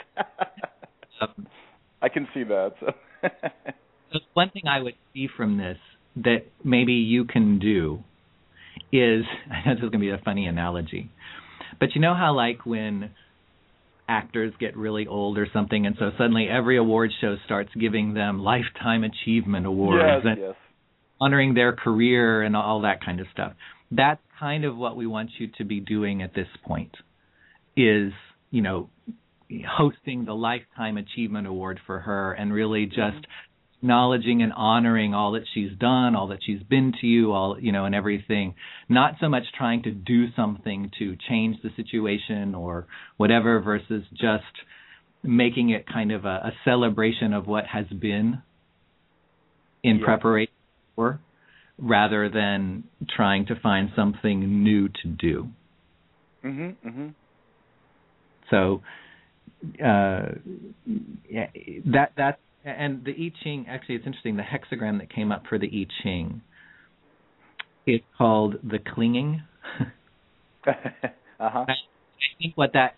I can see that. So one thing I would see from this that maybe you can do is, I know this is going to be a funny analogy, but you know how like when actors get really old or something, and so suddenly every award show starts giving them lifetime achievement awards and honoring their career and all that kind of stuff. That's kind of what we want you to be doing at this point, is, hosting the Lifetime Achievement Award for her and really just acknowledging and honoring all that she's done, all that she's been to you, all, and everything. Not so much trying to do something to change the situation or whatever, versus just making it kind of a celebration of what has been in preparation for, rather than trying to find something new to do. Mm-hmm, mm-hmm. So that's, and the I Ching, actually it's interesting, the hexagram that came up for the I Ching, it's called the clinging. Uh-huh. I think what that,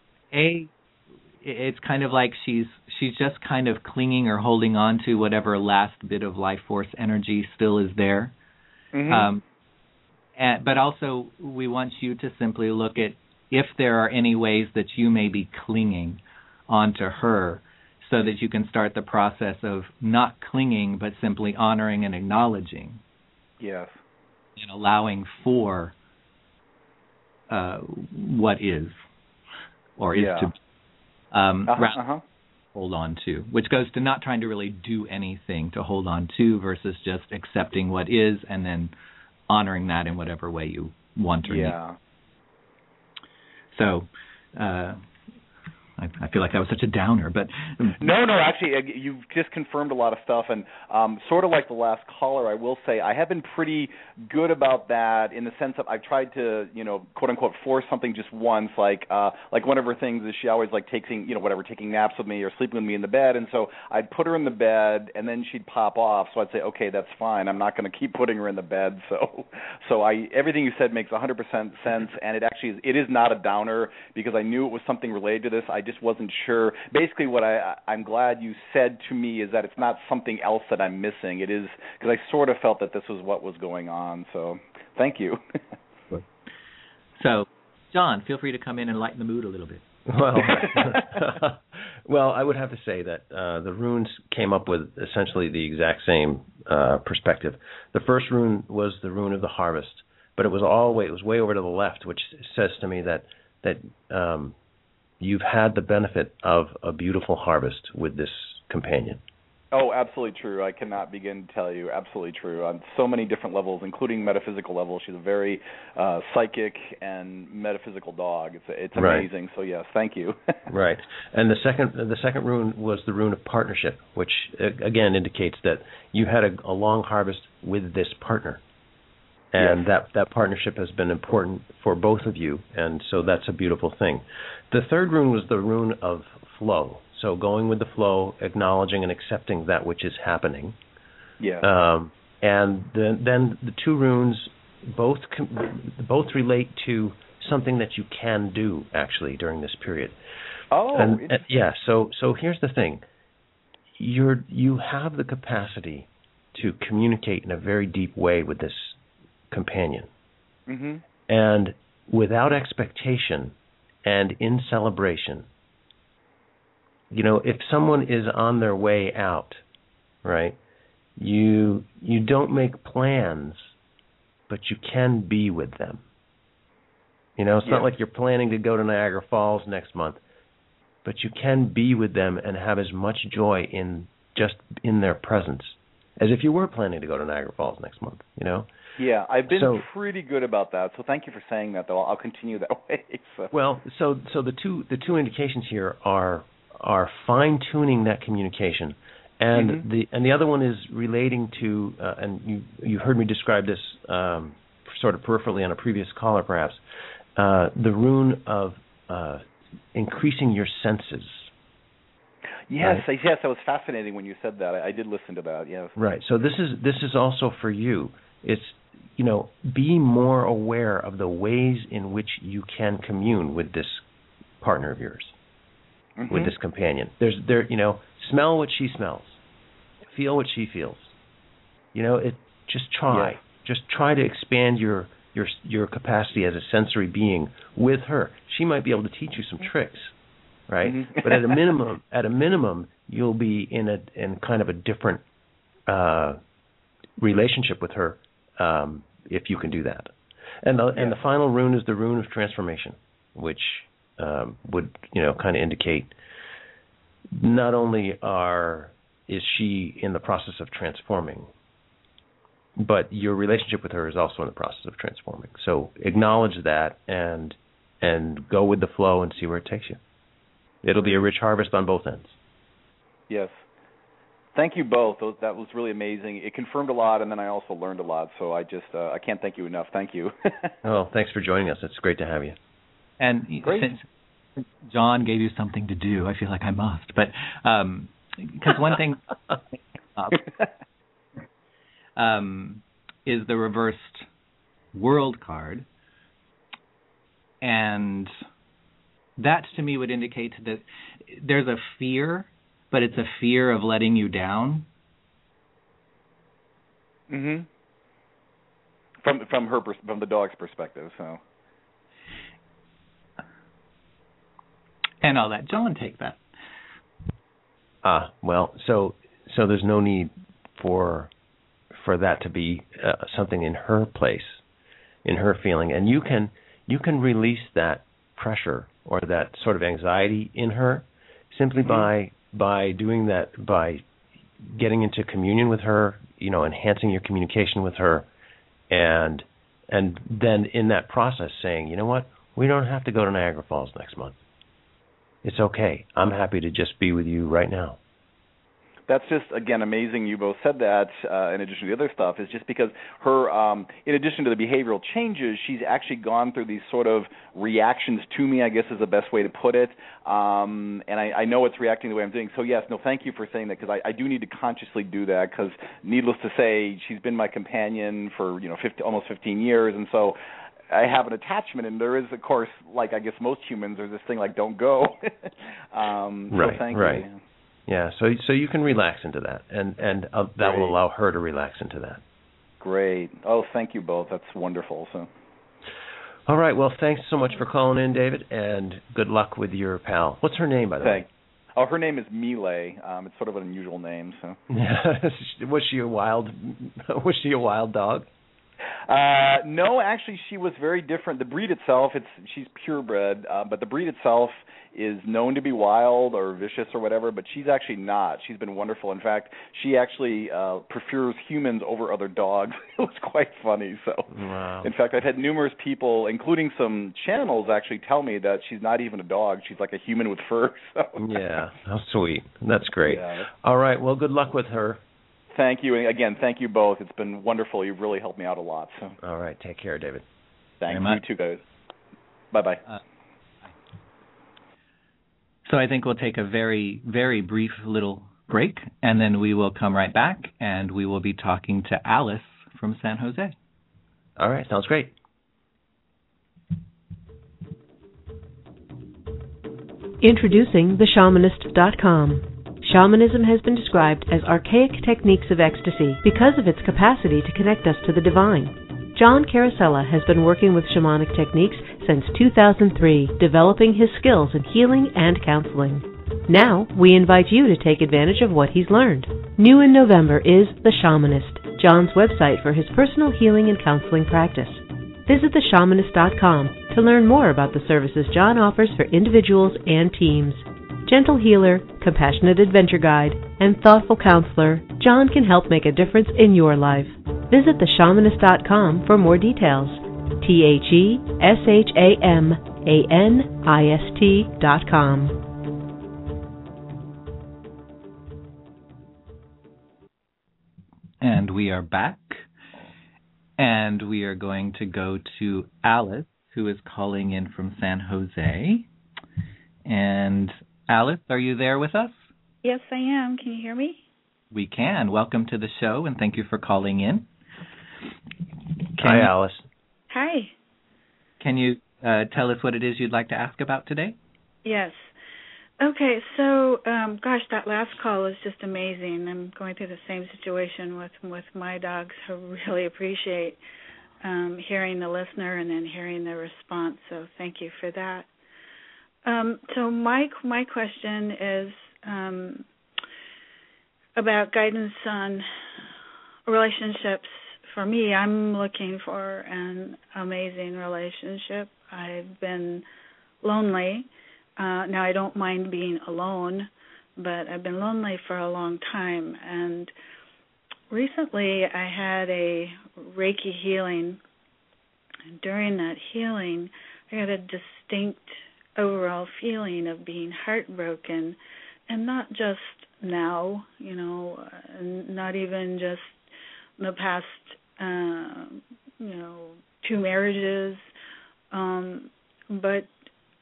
it's kind of like she's just kind of clinging or holding on to whatever last bit of life force energy still is there. Mm-hmm. But also we want you to simply look at if there are any ways that you may be clinging onto her, so that you can start the process of not clinging but simply honoring and acknowledging. Yes. And allowing for what is or is to be. Hold on to, which goes to not trying to really do anything to hold on to versus just accepting what is and then honoring that in whatever way you want or need. So I feel like that was such a downer, but no, actually, you've just confirmed a lot of stuff, and sort of like the last caller, I will say I have been pretty good about that in the sense that I've tried to, quote unquote, force something just once. Like one of her things is she always taking naps with me or sleeping with me in the bed, and so I'd put her in the bed, and then she'd pop off. So I'd say, okay, that's fine. I'm not going to keep putting her in the bed. So everything you said makes 100% sense, and it is not a downer because I knew it was something related to this. I just wasn't sure. Basically, what I'm glad you said to me is that it's not something else that I'm missing. It is, because I sort of felt that this was what was going on. So thank you. So, John, feel free to come in and lighten the mood a little bit. Well, I would have to say that the runes came up with essentially the exact same perspective. The first rune was the rune of the harvest, but it was way over to the left, which says to me that you've had the benefit of a beautiful harvest with this companion. Oh, absolutely true. I cannot begin to tell you. Absolutely true. On so many different levels, including metaphysical levels. She's a very psychic and metaphysical dog. It's amazing. Right. So yes, thank you. Right. And the second rune was the rune of partnership, which again indicates that you had a long harvest with this partner. And that partnership has been important for both of you, and so that's a beautiful thing. The third rune was the rune of flow. So going with the flow, acknowledging and accepting that which is happening. Yeah. And then the two runes both relate to something that you can do actually during this period. Oh. So here's the thing. You have the capacity to communicate in a very deep way with this companion. Mm-hmm. And without expectation and in celebration. If someone is on their way out, right, you don't make plans, but you can be with them. It's not like you're planning to go to Niagara Falls next month. but you can be with them and have as much joy in their presence as if you were planning to go to Niagara Falls next month, you know? Yeah, I've been pretty good about that. So thank you for saying that, though. I'll continue that way. So. Well, so the two indications here are fine-tuning that communication, and the other one is relating to and you heard me describe this sort of peripherally on a previous caller, perhaps, the rune of increasing your senses. Yes, right? Yes, that was fascinating when you said that. I did listen to that. Yes. Right. So this is also for you. It's, you know, be more aware of the ways in which you can commune with this partner of yours, with this companion. You know, smell what she smells, feel what she feels. You know, just try. Yeah. Just try to expand your capacity as a sensory being with her. She might be able to teach you some tricks, right? But at a minimum, you'll be in kind of a different relationship with her if you can do that. And the final rune is the rune of transformation, which would, you know, kind of indicate not only is she in the process of transforming, but your relationship with her is also in the process of transforming. So acknowledge that and go with the flow and see where it takes you. It'll be a rich harvest on both ends. Yes. Thank you both. That was really amazing. It confirmed a lot, and then I also learned a lot. So I just I can't thank you enough. Thank you. Oh, thanks for joining us. It's great to have you. And since John gave you something to do, I feel like I must. But because one thing is the reversed world card, and that to me would indicate that there's a fear, but it's a fear of letting you down. From the dog's perspective, so. And I'll let John take that. Well, so there's no need for that to be something in her place, in her feeling, and you can release that pressure or that sort of anxiety in her simply by doing that, by getting into communion with her, you know, enhancing your communication with her, and then in that process saying, you know what, we don't have to go to Niagara Falls next month. It's okay. I'm happy to just be with you right now. That's just, again, amazing you both said that, in addition to the other stuff, is just because her, in addition to the behavioral changes, she's actually gone through these sort of reactions to me, I guess is the best way to put it, and I know it's reacting the way I'm doing. So, yes, no, thank you for saying that, because I do need to consciously do that, because needless to say, she's been my companion for, you know, almost 15 years, and so I have an attachment, and there is, of course, like I guess most humans, there's this thing like don't go. So thank you. Yeah, so you can relax into that, and that will allow her to relax into that. Great. Oh, thank you both. That's wonderful. So. All right. Well, thanks so much for calling in, David, and good luck with your pal. What's her name, by the way? Oh, her name is Miley. It's sort of an unusual name. So. Was she a wild dog? No, actually, she was very different. The breed itself, she's purebred, but the breed itself is known to be wild or vicious or whatever, but she's actually not. She's been wonderful. In fact, she actually prefers humans over other dogs. It was quite funny. So, wow. In fact, I've had numerous people, including some channels, actually tell me that she's not even a dog. She's like a human with fur. So. Yeah, how sweet. That's great. Yeah. All right, well, good luck with her. Thank you. And again, thank you both. It's been wonderful. You've really helped me out a lot. So. All right. Take care, David. Thank you. You too, guys. Bye-bye. So I think we'll take a very, very brief little break, and then we will come right back, and we will be talking to Alice from San Jose. All right. Sounds great. Introducing theshamanist.com. Shamanism has been described as archaic techniques of ecstasy because of its capacity to connect us to the divine. John Carosella has been working with shamanic techniques since 2003, developing his skills in healing and counseling. Now, we invite you to take advantage of what he's learned. New in November is The Shamanist, John's website for his personal healing and counseling practice. Visit theshamanist.com to learn more about the services John offers for individuals and teams. gentle healer, compassionate adventure guide, and thoughtful counselor, John can help make a difference in your life. Visit theshamanist.com for more details. TheShamanist.com. And we are back, and we are going to go to Alice, who is calling in from San Jose. And Alice, are you there with us? Yes, I am. Can you hear me? We can. Welcome to the show, and thank you for calling in. Hi, Alice. Hi. Can you tell us what it is you'd like to ask about today? Yes. Okay, so, gosh, that last call was just amazing. I'm going through the same situation with my dogs. I really appreciate hearing the listener and then hearing the response, so thank you for that. So my question is about guidance on relationships. For me, I'm looking for an amazing relationship. I've been lonely. Now, I don't mind being alone, but I've been lonely for a long time. And recently, I had a Reiki healing. And during that healing, I had a distinct overall feeling of being heartbroken, and not just now, not even just the past, 2 marriages, but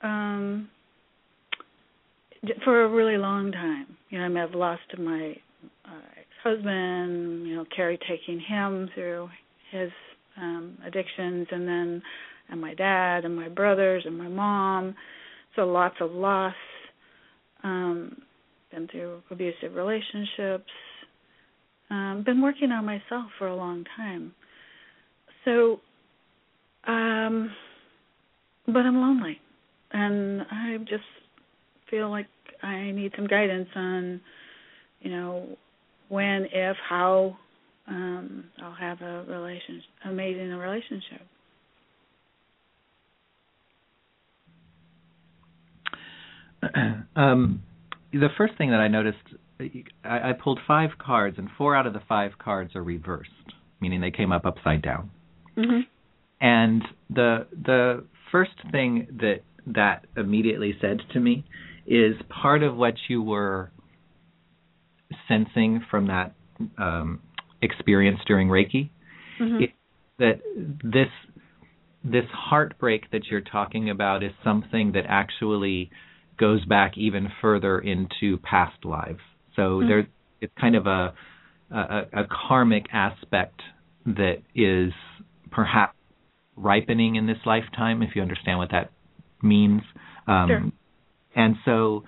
for a really long time. I may have lost my ex-husband, taking him through his addictions, and my dad and my brothers and my mom. So lots of loss. Been through abusive relationships. Been working on myself for a long time. So, but I'm lonely, and I just feel like I need some guidance on, when, if, how I'll have a amazing relationship. The first thing that I noticed, I pulled 5 cards, and 4 out of the 5 cards are reversed, meaning they came up upside down. Mm-hmm. And the first thing that immediately said to me is part of what you were sensing from that experience during Reiki, mm-hmm. is that this heartbreak that you're talking about is something that actually goes back even further into past lives. So mm-hmm. it's kind of a karmic aspect that is perhaps ripening in this lifetime, if you understand what that means. Sure. And so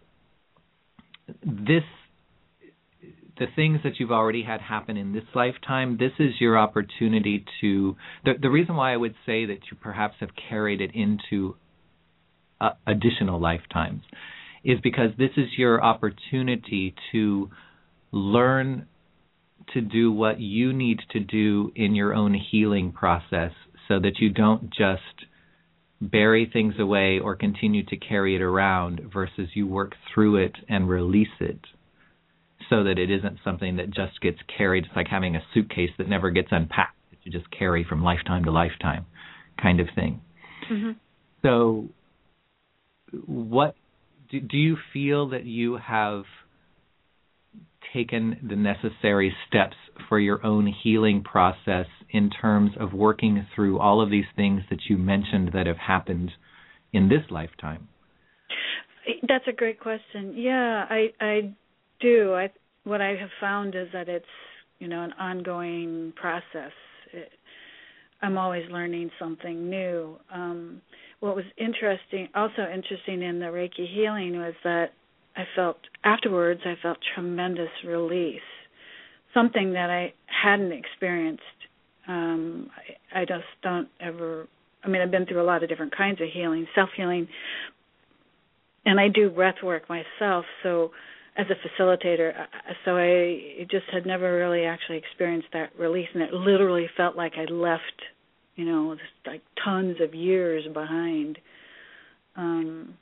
the things that you've already had happen in this lifetime, this is your opportunity to... The reason why I would say that you perhaps have carried it into additional lifetimes is because this is your opportunity to learn to do what you need to do in your own healing process so that you don't just bury things away or continue to carry it around, versus you work through it and release it so that it isn't something that just gets carried. It's like having a suitcase that never gets unpacked, that you just carry from lifetime to lifetime kind of thing. Mm-hmm. So what do you feel that you have taken the necessary steps for your own healing process in terms of working through all of these things that you mentioned that have happened in this lifetime? That's a great question. Yeah, I do. What I have found is that it's, an ongoing process. I'm always learning something new. What was also interesting in the Reiki healing was that afterwards I felt tremendous release, something that I hadn't experienced. I just don't ever, I've been through a lot of different kinds of healing, self-healing, and I do breath work myself, so as a facilitator, so I just had never really actually experienced that release, and it literally felt like I left, just like tons of years behind.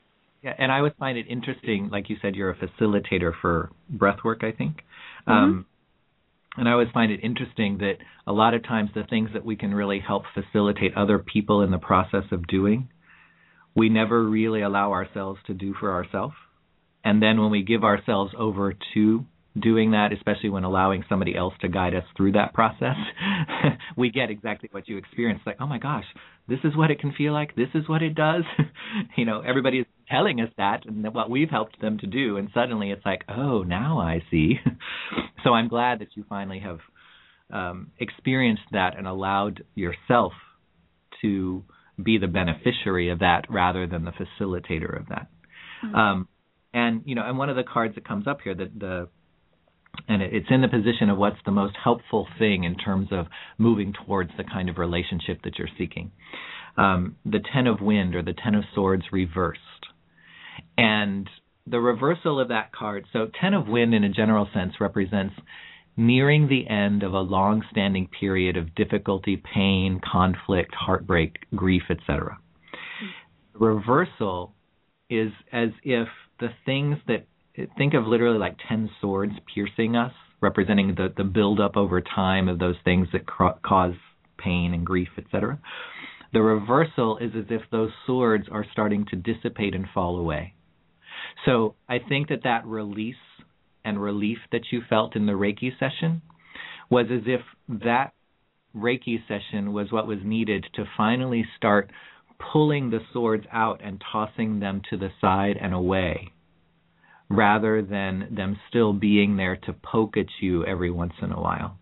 Yeah, and I would find it interesting, like you said, you're a facilitator for breathwork, I think. And I always find it interesting that a lot of times the things that we can really help facilitate other people in the process of doing, we never really allow ourselves to do for ourselves. And then when we give ourselves over to doing that, especially when allowing somebody else to guide us through that process, we get exactly what you experienced. Like, oh my gosh, this is what it can feel like. This is what it does. Everybody is telling us that and what we've helped them to do. And suddenly it's like, oh, now I see. So I'm glad that you finally have experienced that and allowed yourself to be the beneficiary of that rather than the facilitator of that. And one of the cards that comes up here, and it's in the position of what's the most helpful thing in terms of moving towards the kind of relationship that you're seeking. The Ten of Wind, or the Ten of Swords reversed. And the reversal of that card, so Ten of Wind in a general sense represents nearing the end of a long-standing period of difficulty, pain, conflict, heartbreak, grief, etc. Reversal is as if the things that, think of literally like 10 swords piercing us, representing the buildup over time of those things that cause pain and grief, etc. The reversal is as if those swords are starting to dissipate and fall away. So I think that release and relief that you felt in the Reiki session was as if that Reiki session was what was needed to finally start pulling the swords out and tossing them to the side and away, rather than them still being there to poke at you every once in a while.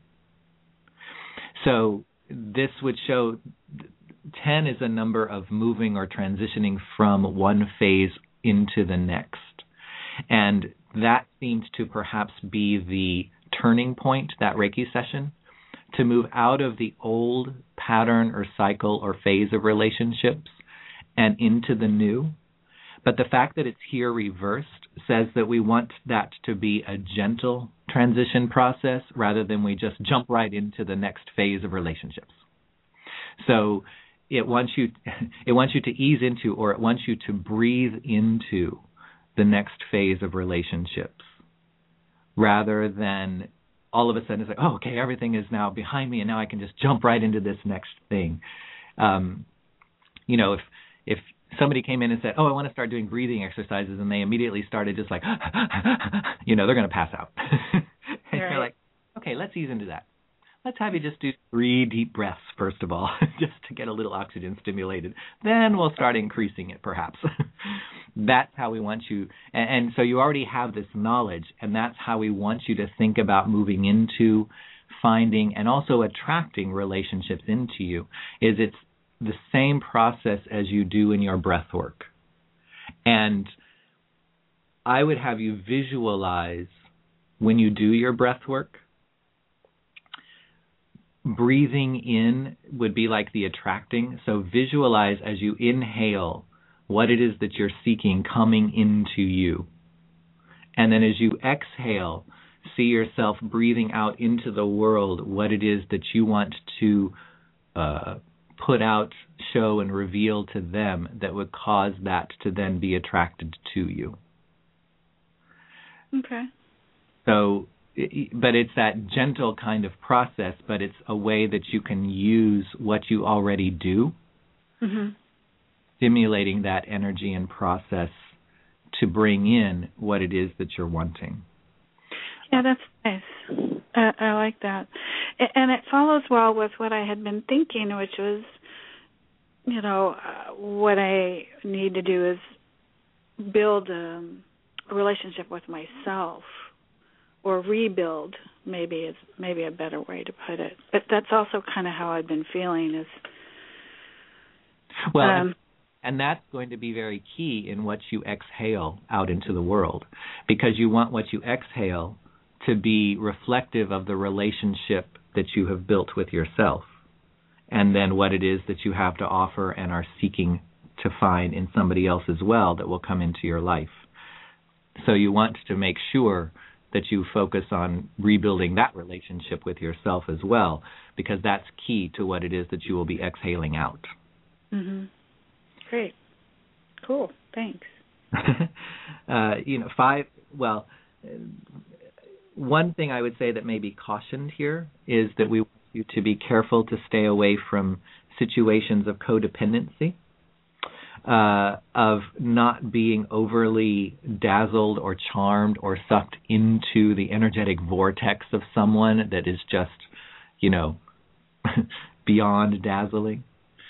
So this would show 10 is a number of moving or transitioning from one phase into the next. And that seems to perhaps be the turning point, that Reiki session, to move out of the old pattern or cycle or phase of relationships and into the new. But the fact that it's here reversed says that we want that to be a gentle transition process rather than we just jump right into the next phase of relationships. So it wants you to ease into, or it wants you to breathe into the next phase of relationships, rather than all of a sudden it's like, oh, okay, everything is now behind me and now I can just jump right into this next thing. If somebody came in and said, oh, I want to start doing breathing exercises, and they immediately started just like, they're going to pass out. And you're like, okay, let's ease into that. Let's have you just do 3 deep breaths, first of all, just to get a little oxygen stimulated. Then we'll start increasing it, perhaps. That's how we want you. And so you already have this knowledge, and that's how we want you to think about moving into finding and also attracting relationships into you, is it's the same process as you do in your breath work. And I would have you visualize when you do your breath work, breathing in would be like the attracting. So visualize as you inhale what it is that you're seeking coming into you. And then as you exhale, see yourself breathing out into the world what it is that you want to put out, show, and reveal to them that would cause that to then be attracted to you. Okay. So, but it's that gentle kind of process, but it's a way that you can use what you already do, stimulating that energy and process to bring in what it is that you're wanting. Yeah, that's nice. I like that. And it follows well with what I had been thinking, which was, what I need to do is build a relationship with myself, or rebuild, maybe is a better way to put it. But that's also kind of how I've been feeling is... Well, and that's going to be very key in what you exhale out into the world, because you want what you exhale to be reflective of the relationship that you have built with yourself, and then what it is that you have to offer and are seeking to find in somebody else as well that will come into your life. So you want to make sure that you focus on rebuilding that relationship with yourself as well, because that's key to what it is that you will be exhaling out. Great. Cool. Thanks. 5. Well, one thing I would say that may be cautioned here is that we want you to be careful to stay away from situations of codependency, of not being overly dazzled or charmed or sucked into the energetic vortex of someone that is just, beyond dazzling.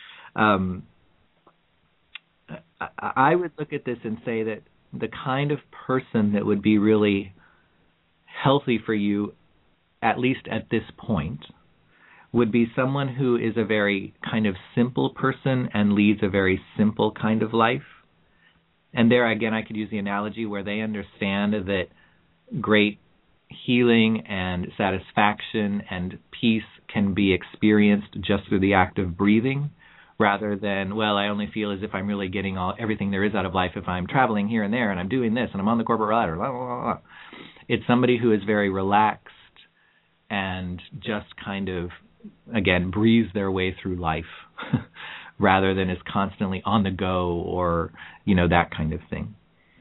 I would look at this and say that the kind of person that would be really healthy for you, at least at this point, would be someone who is a very kind of simple person and leads a very simple kind of life. And there, again, I could use the analogy where they understand that great healing and satisfaction and peace can be experienced just through the act of breathing, rather than, well, I only feel as if I'm really getting everything there is out of life if I'm traveling here and there and I'm doing this and I'm on the corporate ladder, blah, blah, blah, blah. It's somebody who is very relaxed and just kind of, again, breathes their way through life rather than is constantly on the go or, that kind of thing.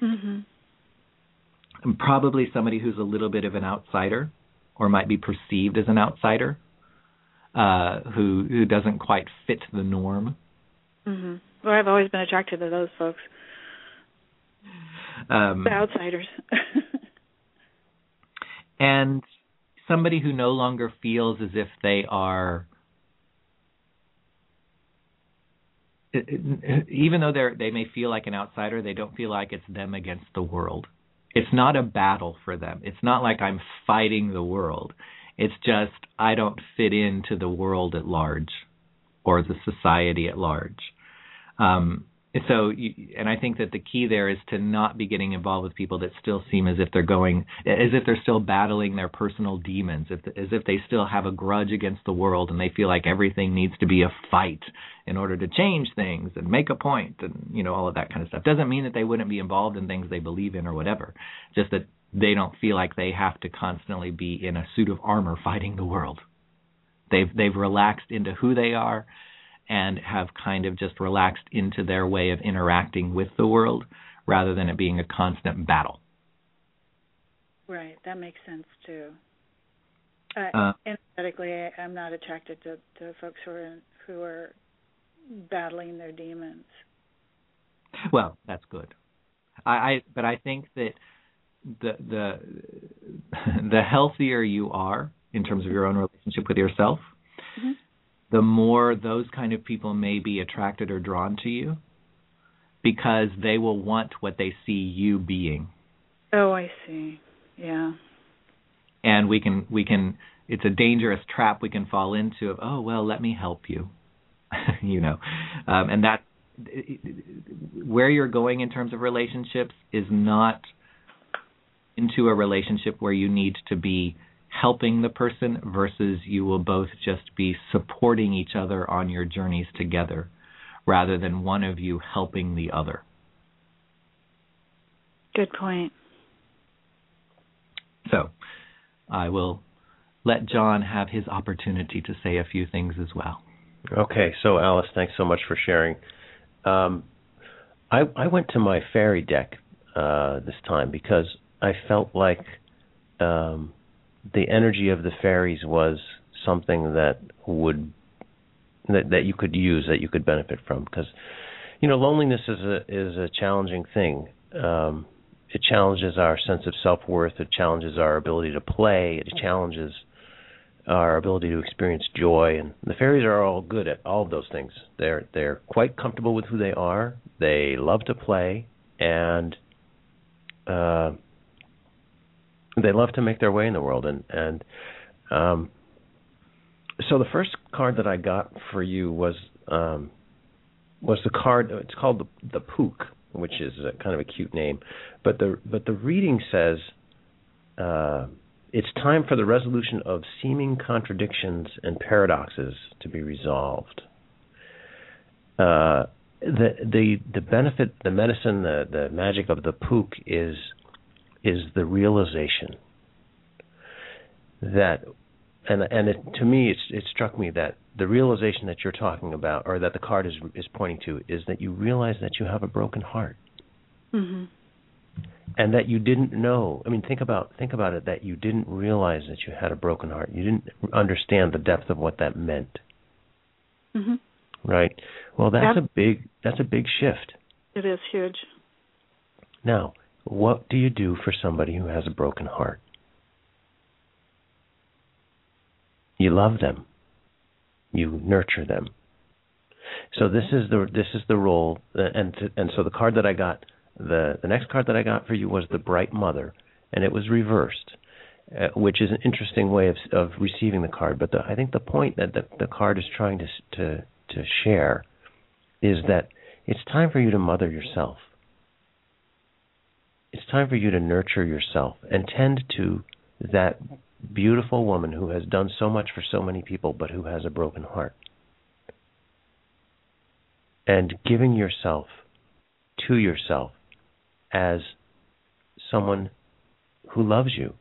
Mm-hmm. Probably somebody who's a little bit of an outsider or might be perceived as an outsider. Who doesn't quite fit the norm. Mm-hmm. Well, I've always been attracted to those folks. The outsiders. And somebody who no longer feels as if they are, even though they may feel like an outsider, they don't feel like it's them against the world. It's not a battle for them. It's not like I'm fighting the world. It's just I don't fit into the world at large or the society at large. And I think that the key there is to not be getting involved with people that still seem as if they're still battling their personal demons, as if they still have a grudge against the world and they feel like everything needs to be a fight in order to change things and make a point and, all of that kind of stuff. Doesn't mean that they wouldn't be involved in things they believe in or whatever, just that they don't feel like they have to constantly be in a suit of armor fighting the world. They've relaxed into who they are and have kind of just relaxed into their way of interacting with the world rather than it being a constant battle. Right, that makes sense too. Energetically, I'm not attracted to folks who are battling their demons. Well, that's good. But I think that the healthier you are in terms of your own relationship with yourself, mm-hmm. the more those kind of people may be attracted or drawn to you because they will want what they see you being. Oh, I see. Yeah. And we can it's a dangerous trap we can fall into of, oh, well, let me help you. And that where you're going in terms of relationships is not into a relationship where you need to be helping the person versus you will both just be supporting each other on your journeys together rather than one of you helping the other. Good point. So I will let John have his opportunity to say a few things as well. Okay, so Alice, thanks so much for sharing. I went to my fairy deck this time because I felt like the energy of the fairies was something that you could use, that you could benefit from. Because, loneliness is a challenging thing. It challenges our sense of self-worth. It challenges our ability to play. It challenges our ability to experience joy. And the fairies are all good at all of those things. They're quite comfortable with who they are. They love to play, and they love to make their way in the world. And so the first card that I got for you was the card. It's called the Pook, which is kind of a cute name. But the reading says, it's time for the resolution of seeming contradictions and paradoxes to be resolved. The benefit, the medicine, the magic of the Pook is the realization that, to me, it struck me that the realization that you're talking about, or that the card is pointing to, is that you realize that you have a broken heart. Mhm. And that you didn't know. I mean, think about it. That you didn't realize that you had a broken heart. You didn't understand the depth of what that meant. Mhm. Right. Well, that's a big shift. It is huge. Now, what do you do for somebody who has a broken heart? You love them. You nurture them. So this is the role, and so the card that I got, the next card that I got for you was the Bright Mother, and it was reversed, which is an interesting way of receiving the card. But I think the point that the card is trying to share is that it's time for you to mother yourself. It's time for you to nurture yourself and tend to that beautiful woman who has done so much for so many people but who has a broken heart. And giving yourself to yourself as someone who loves you.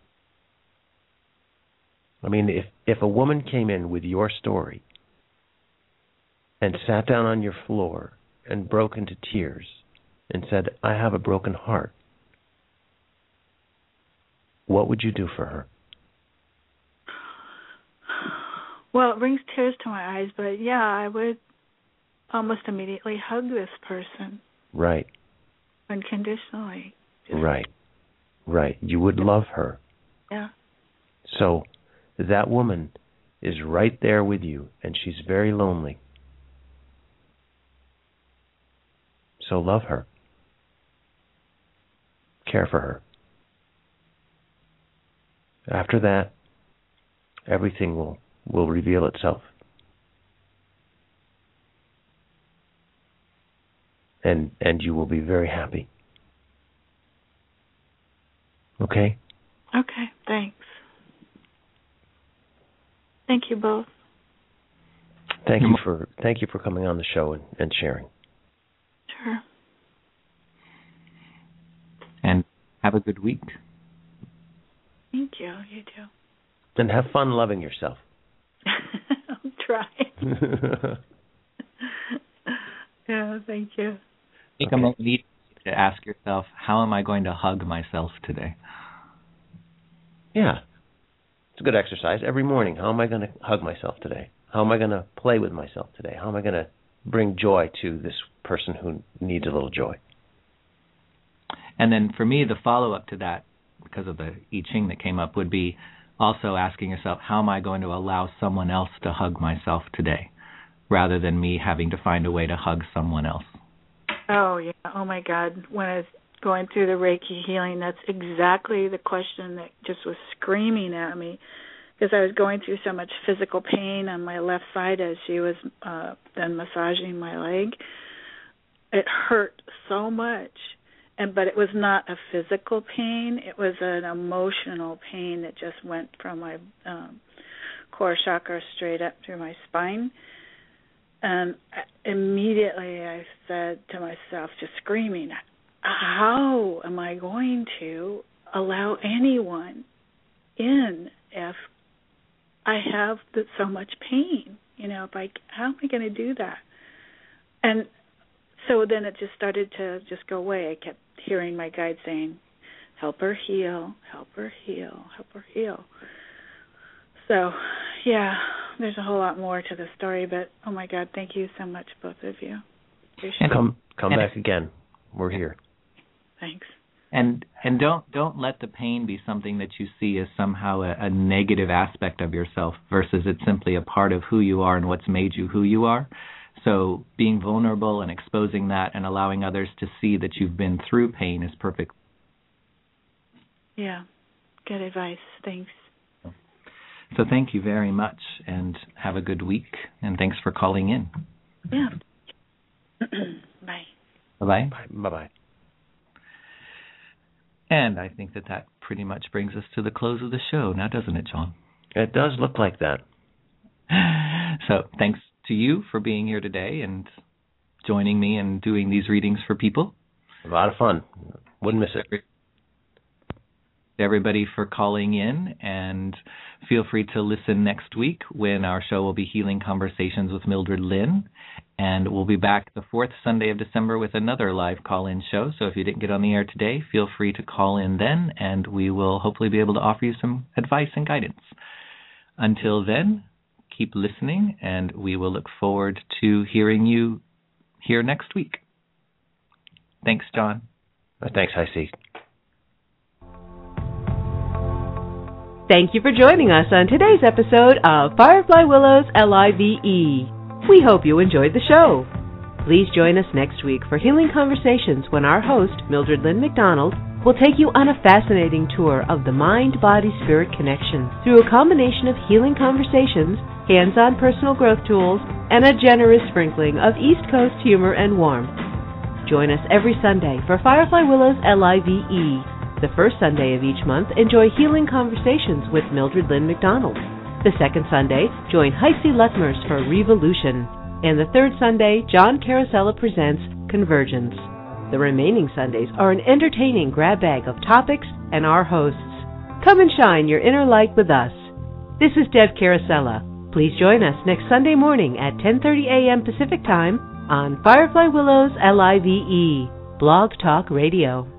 I mean, if a woman came in with your story and sat down on your floor and broke into tears and said, I have a broken heart, what would you do for her? Well, it brings tears to my eyes, but yeah, I would almost immediately hug this person. Right. Unconditionally. Right. You would love her. Yeah. So that woman is right there with you, and she's very lonely. So love her. Care for her. After that, everything will reveal itself. And you will be very happy. Okay? Okay, thanks. Thank you both. Thank you for coming on the show and sharing. Sure. And have a good week. Thank you. You too. And have fun loving yourself. I'll try. Yeah, thank you. Take a moment to ask yourself, how am I going to hug myself today? Yeah. It's a good exercise. Every morning, how am I going to hug myself today? How am I going to play with myself today? How am I going to bring joy to this person who needs a little joy? And then for me, the follow-up to that, because of the I Ching that came up, would be also asking yourself, how am I going to allow someone else to hug myself today, rather than me having to find a way to hug someone else? Oh, yeah. Oh, my God. When I was going through the Reiki healing, that's exactly the question that just was screaming at me, because I was going through so much physical pain on my left side as she was then massaging my leg. It hurt so much. But it was not a physical pain. It was an emotional pain that just went from my core chakra straight up through my spine. And immediately I said to myself, just screaming, how am I going to allow anyone in if I have so much pain? How am I going to do that? And so then it just started to just go away. I kept hearing my guide saying, help her heal, help her heal, help her heal. So, yeah, there's a whole lot more to the story, but, oh, my God, thank you so much, both of you. And come back again. We're here. Thanks. And don't let the pain be something that you see as somehow a negative aspect of yourself, versus it's simply a part of who you are and what's made you who you are. So being vulnerable and exposing that and allowing others to see that you've been through pain is perfect. Yeah, good advice. Thanks. So thank you very much, and have a good week, and thanks for calling in. Yeah. Bye. Bye-bye. Bye-bye. And I think that pretty much brings us to the close of the show now, doesn't it, John? It does look like that. So thanks to you for being here today and joining me and doing these readings for people. A lot of fun. Wouldn't miss it. to everybody for calling in, and feel free to listen next week when our show will be Healing Conversations with Mildred Lynn. And we'll be back the 4th Sunday of December with another live call-in show. So if you didn't get on the air today, feel free to call in then, and we will hopefully be able to offer you some advice and guidance. Until then, keep listening, and we will look forward to hearing you here next week. Thanks, John. Thanks, Hi-C. Thank you for joining us on today's episode of Firefly Willows LIVE. We hope you enjoyed the show. Please join us next week for Healing Conversations when our host, Mildred Lynn McDonald, will take you on a fascinating tour of the mind-body-spirit connection through a combination of healing conversations, hands-on personal growth tools, and a generous sprinkling of East Coast humor and warmth. Join us every Sunday for Firefly Willows LIVE. The first Sunday of each month, enjoy Healing Conversations with Mildred Lynn McDonald. The second Sunday, join Hi-C Lutmers for Revolution. And the third Sunday, John Carosella presents Convergence. The remaining Sundays are an entertaining grab bag of topics and our hosts. Come and shine your inner light with us. This is Deb Carosella. Please join us next Sunday morning at 10:30 a.m. Pacific Time on Firefly Willows LIVE, Blog Talk Radio.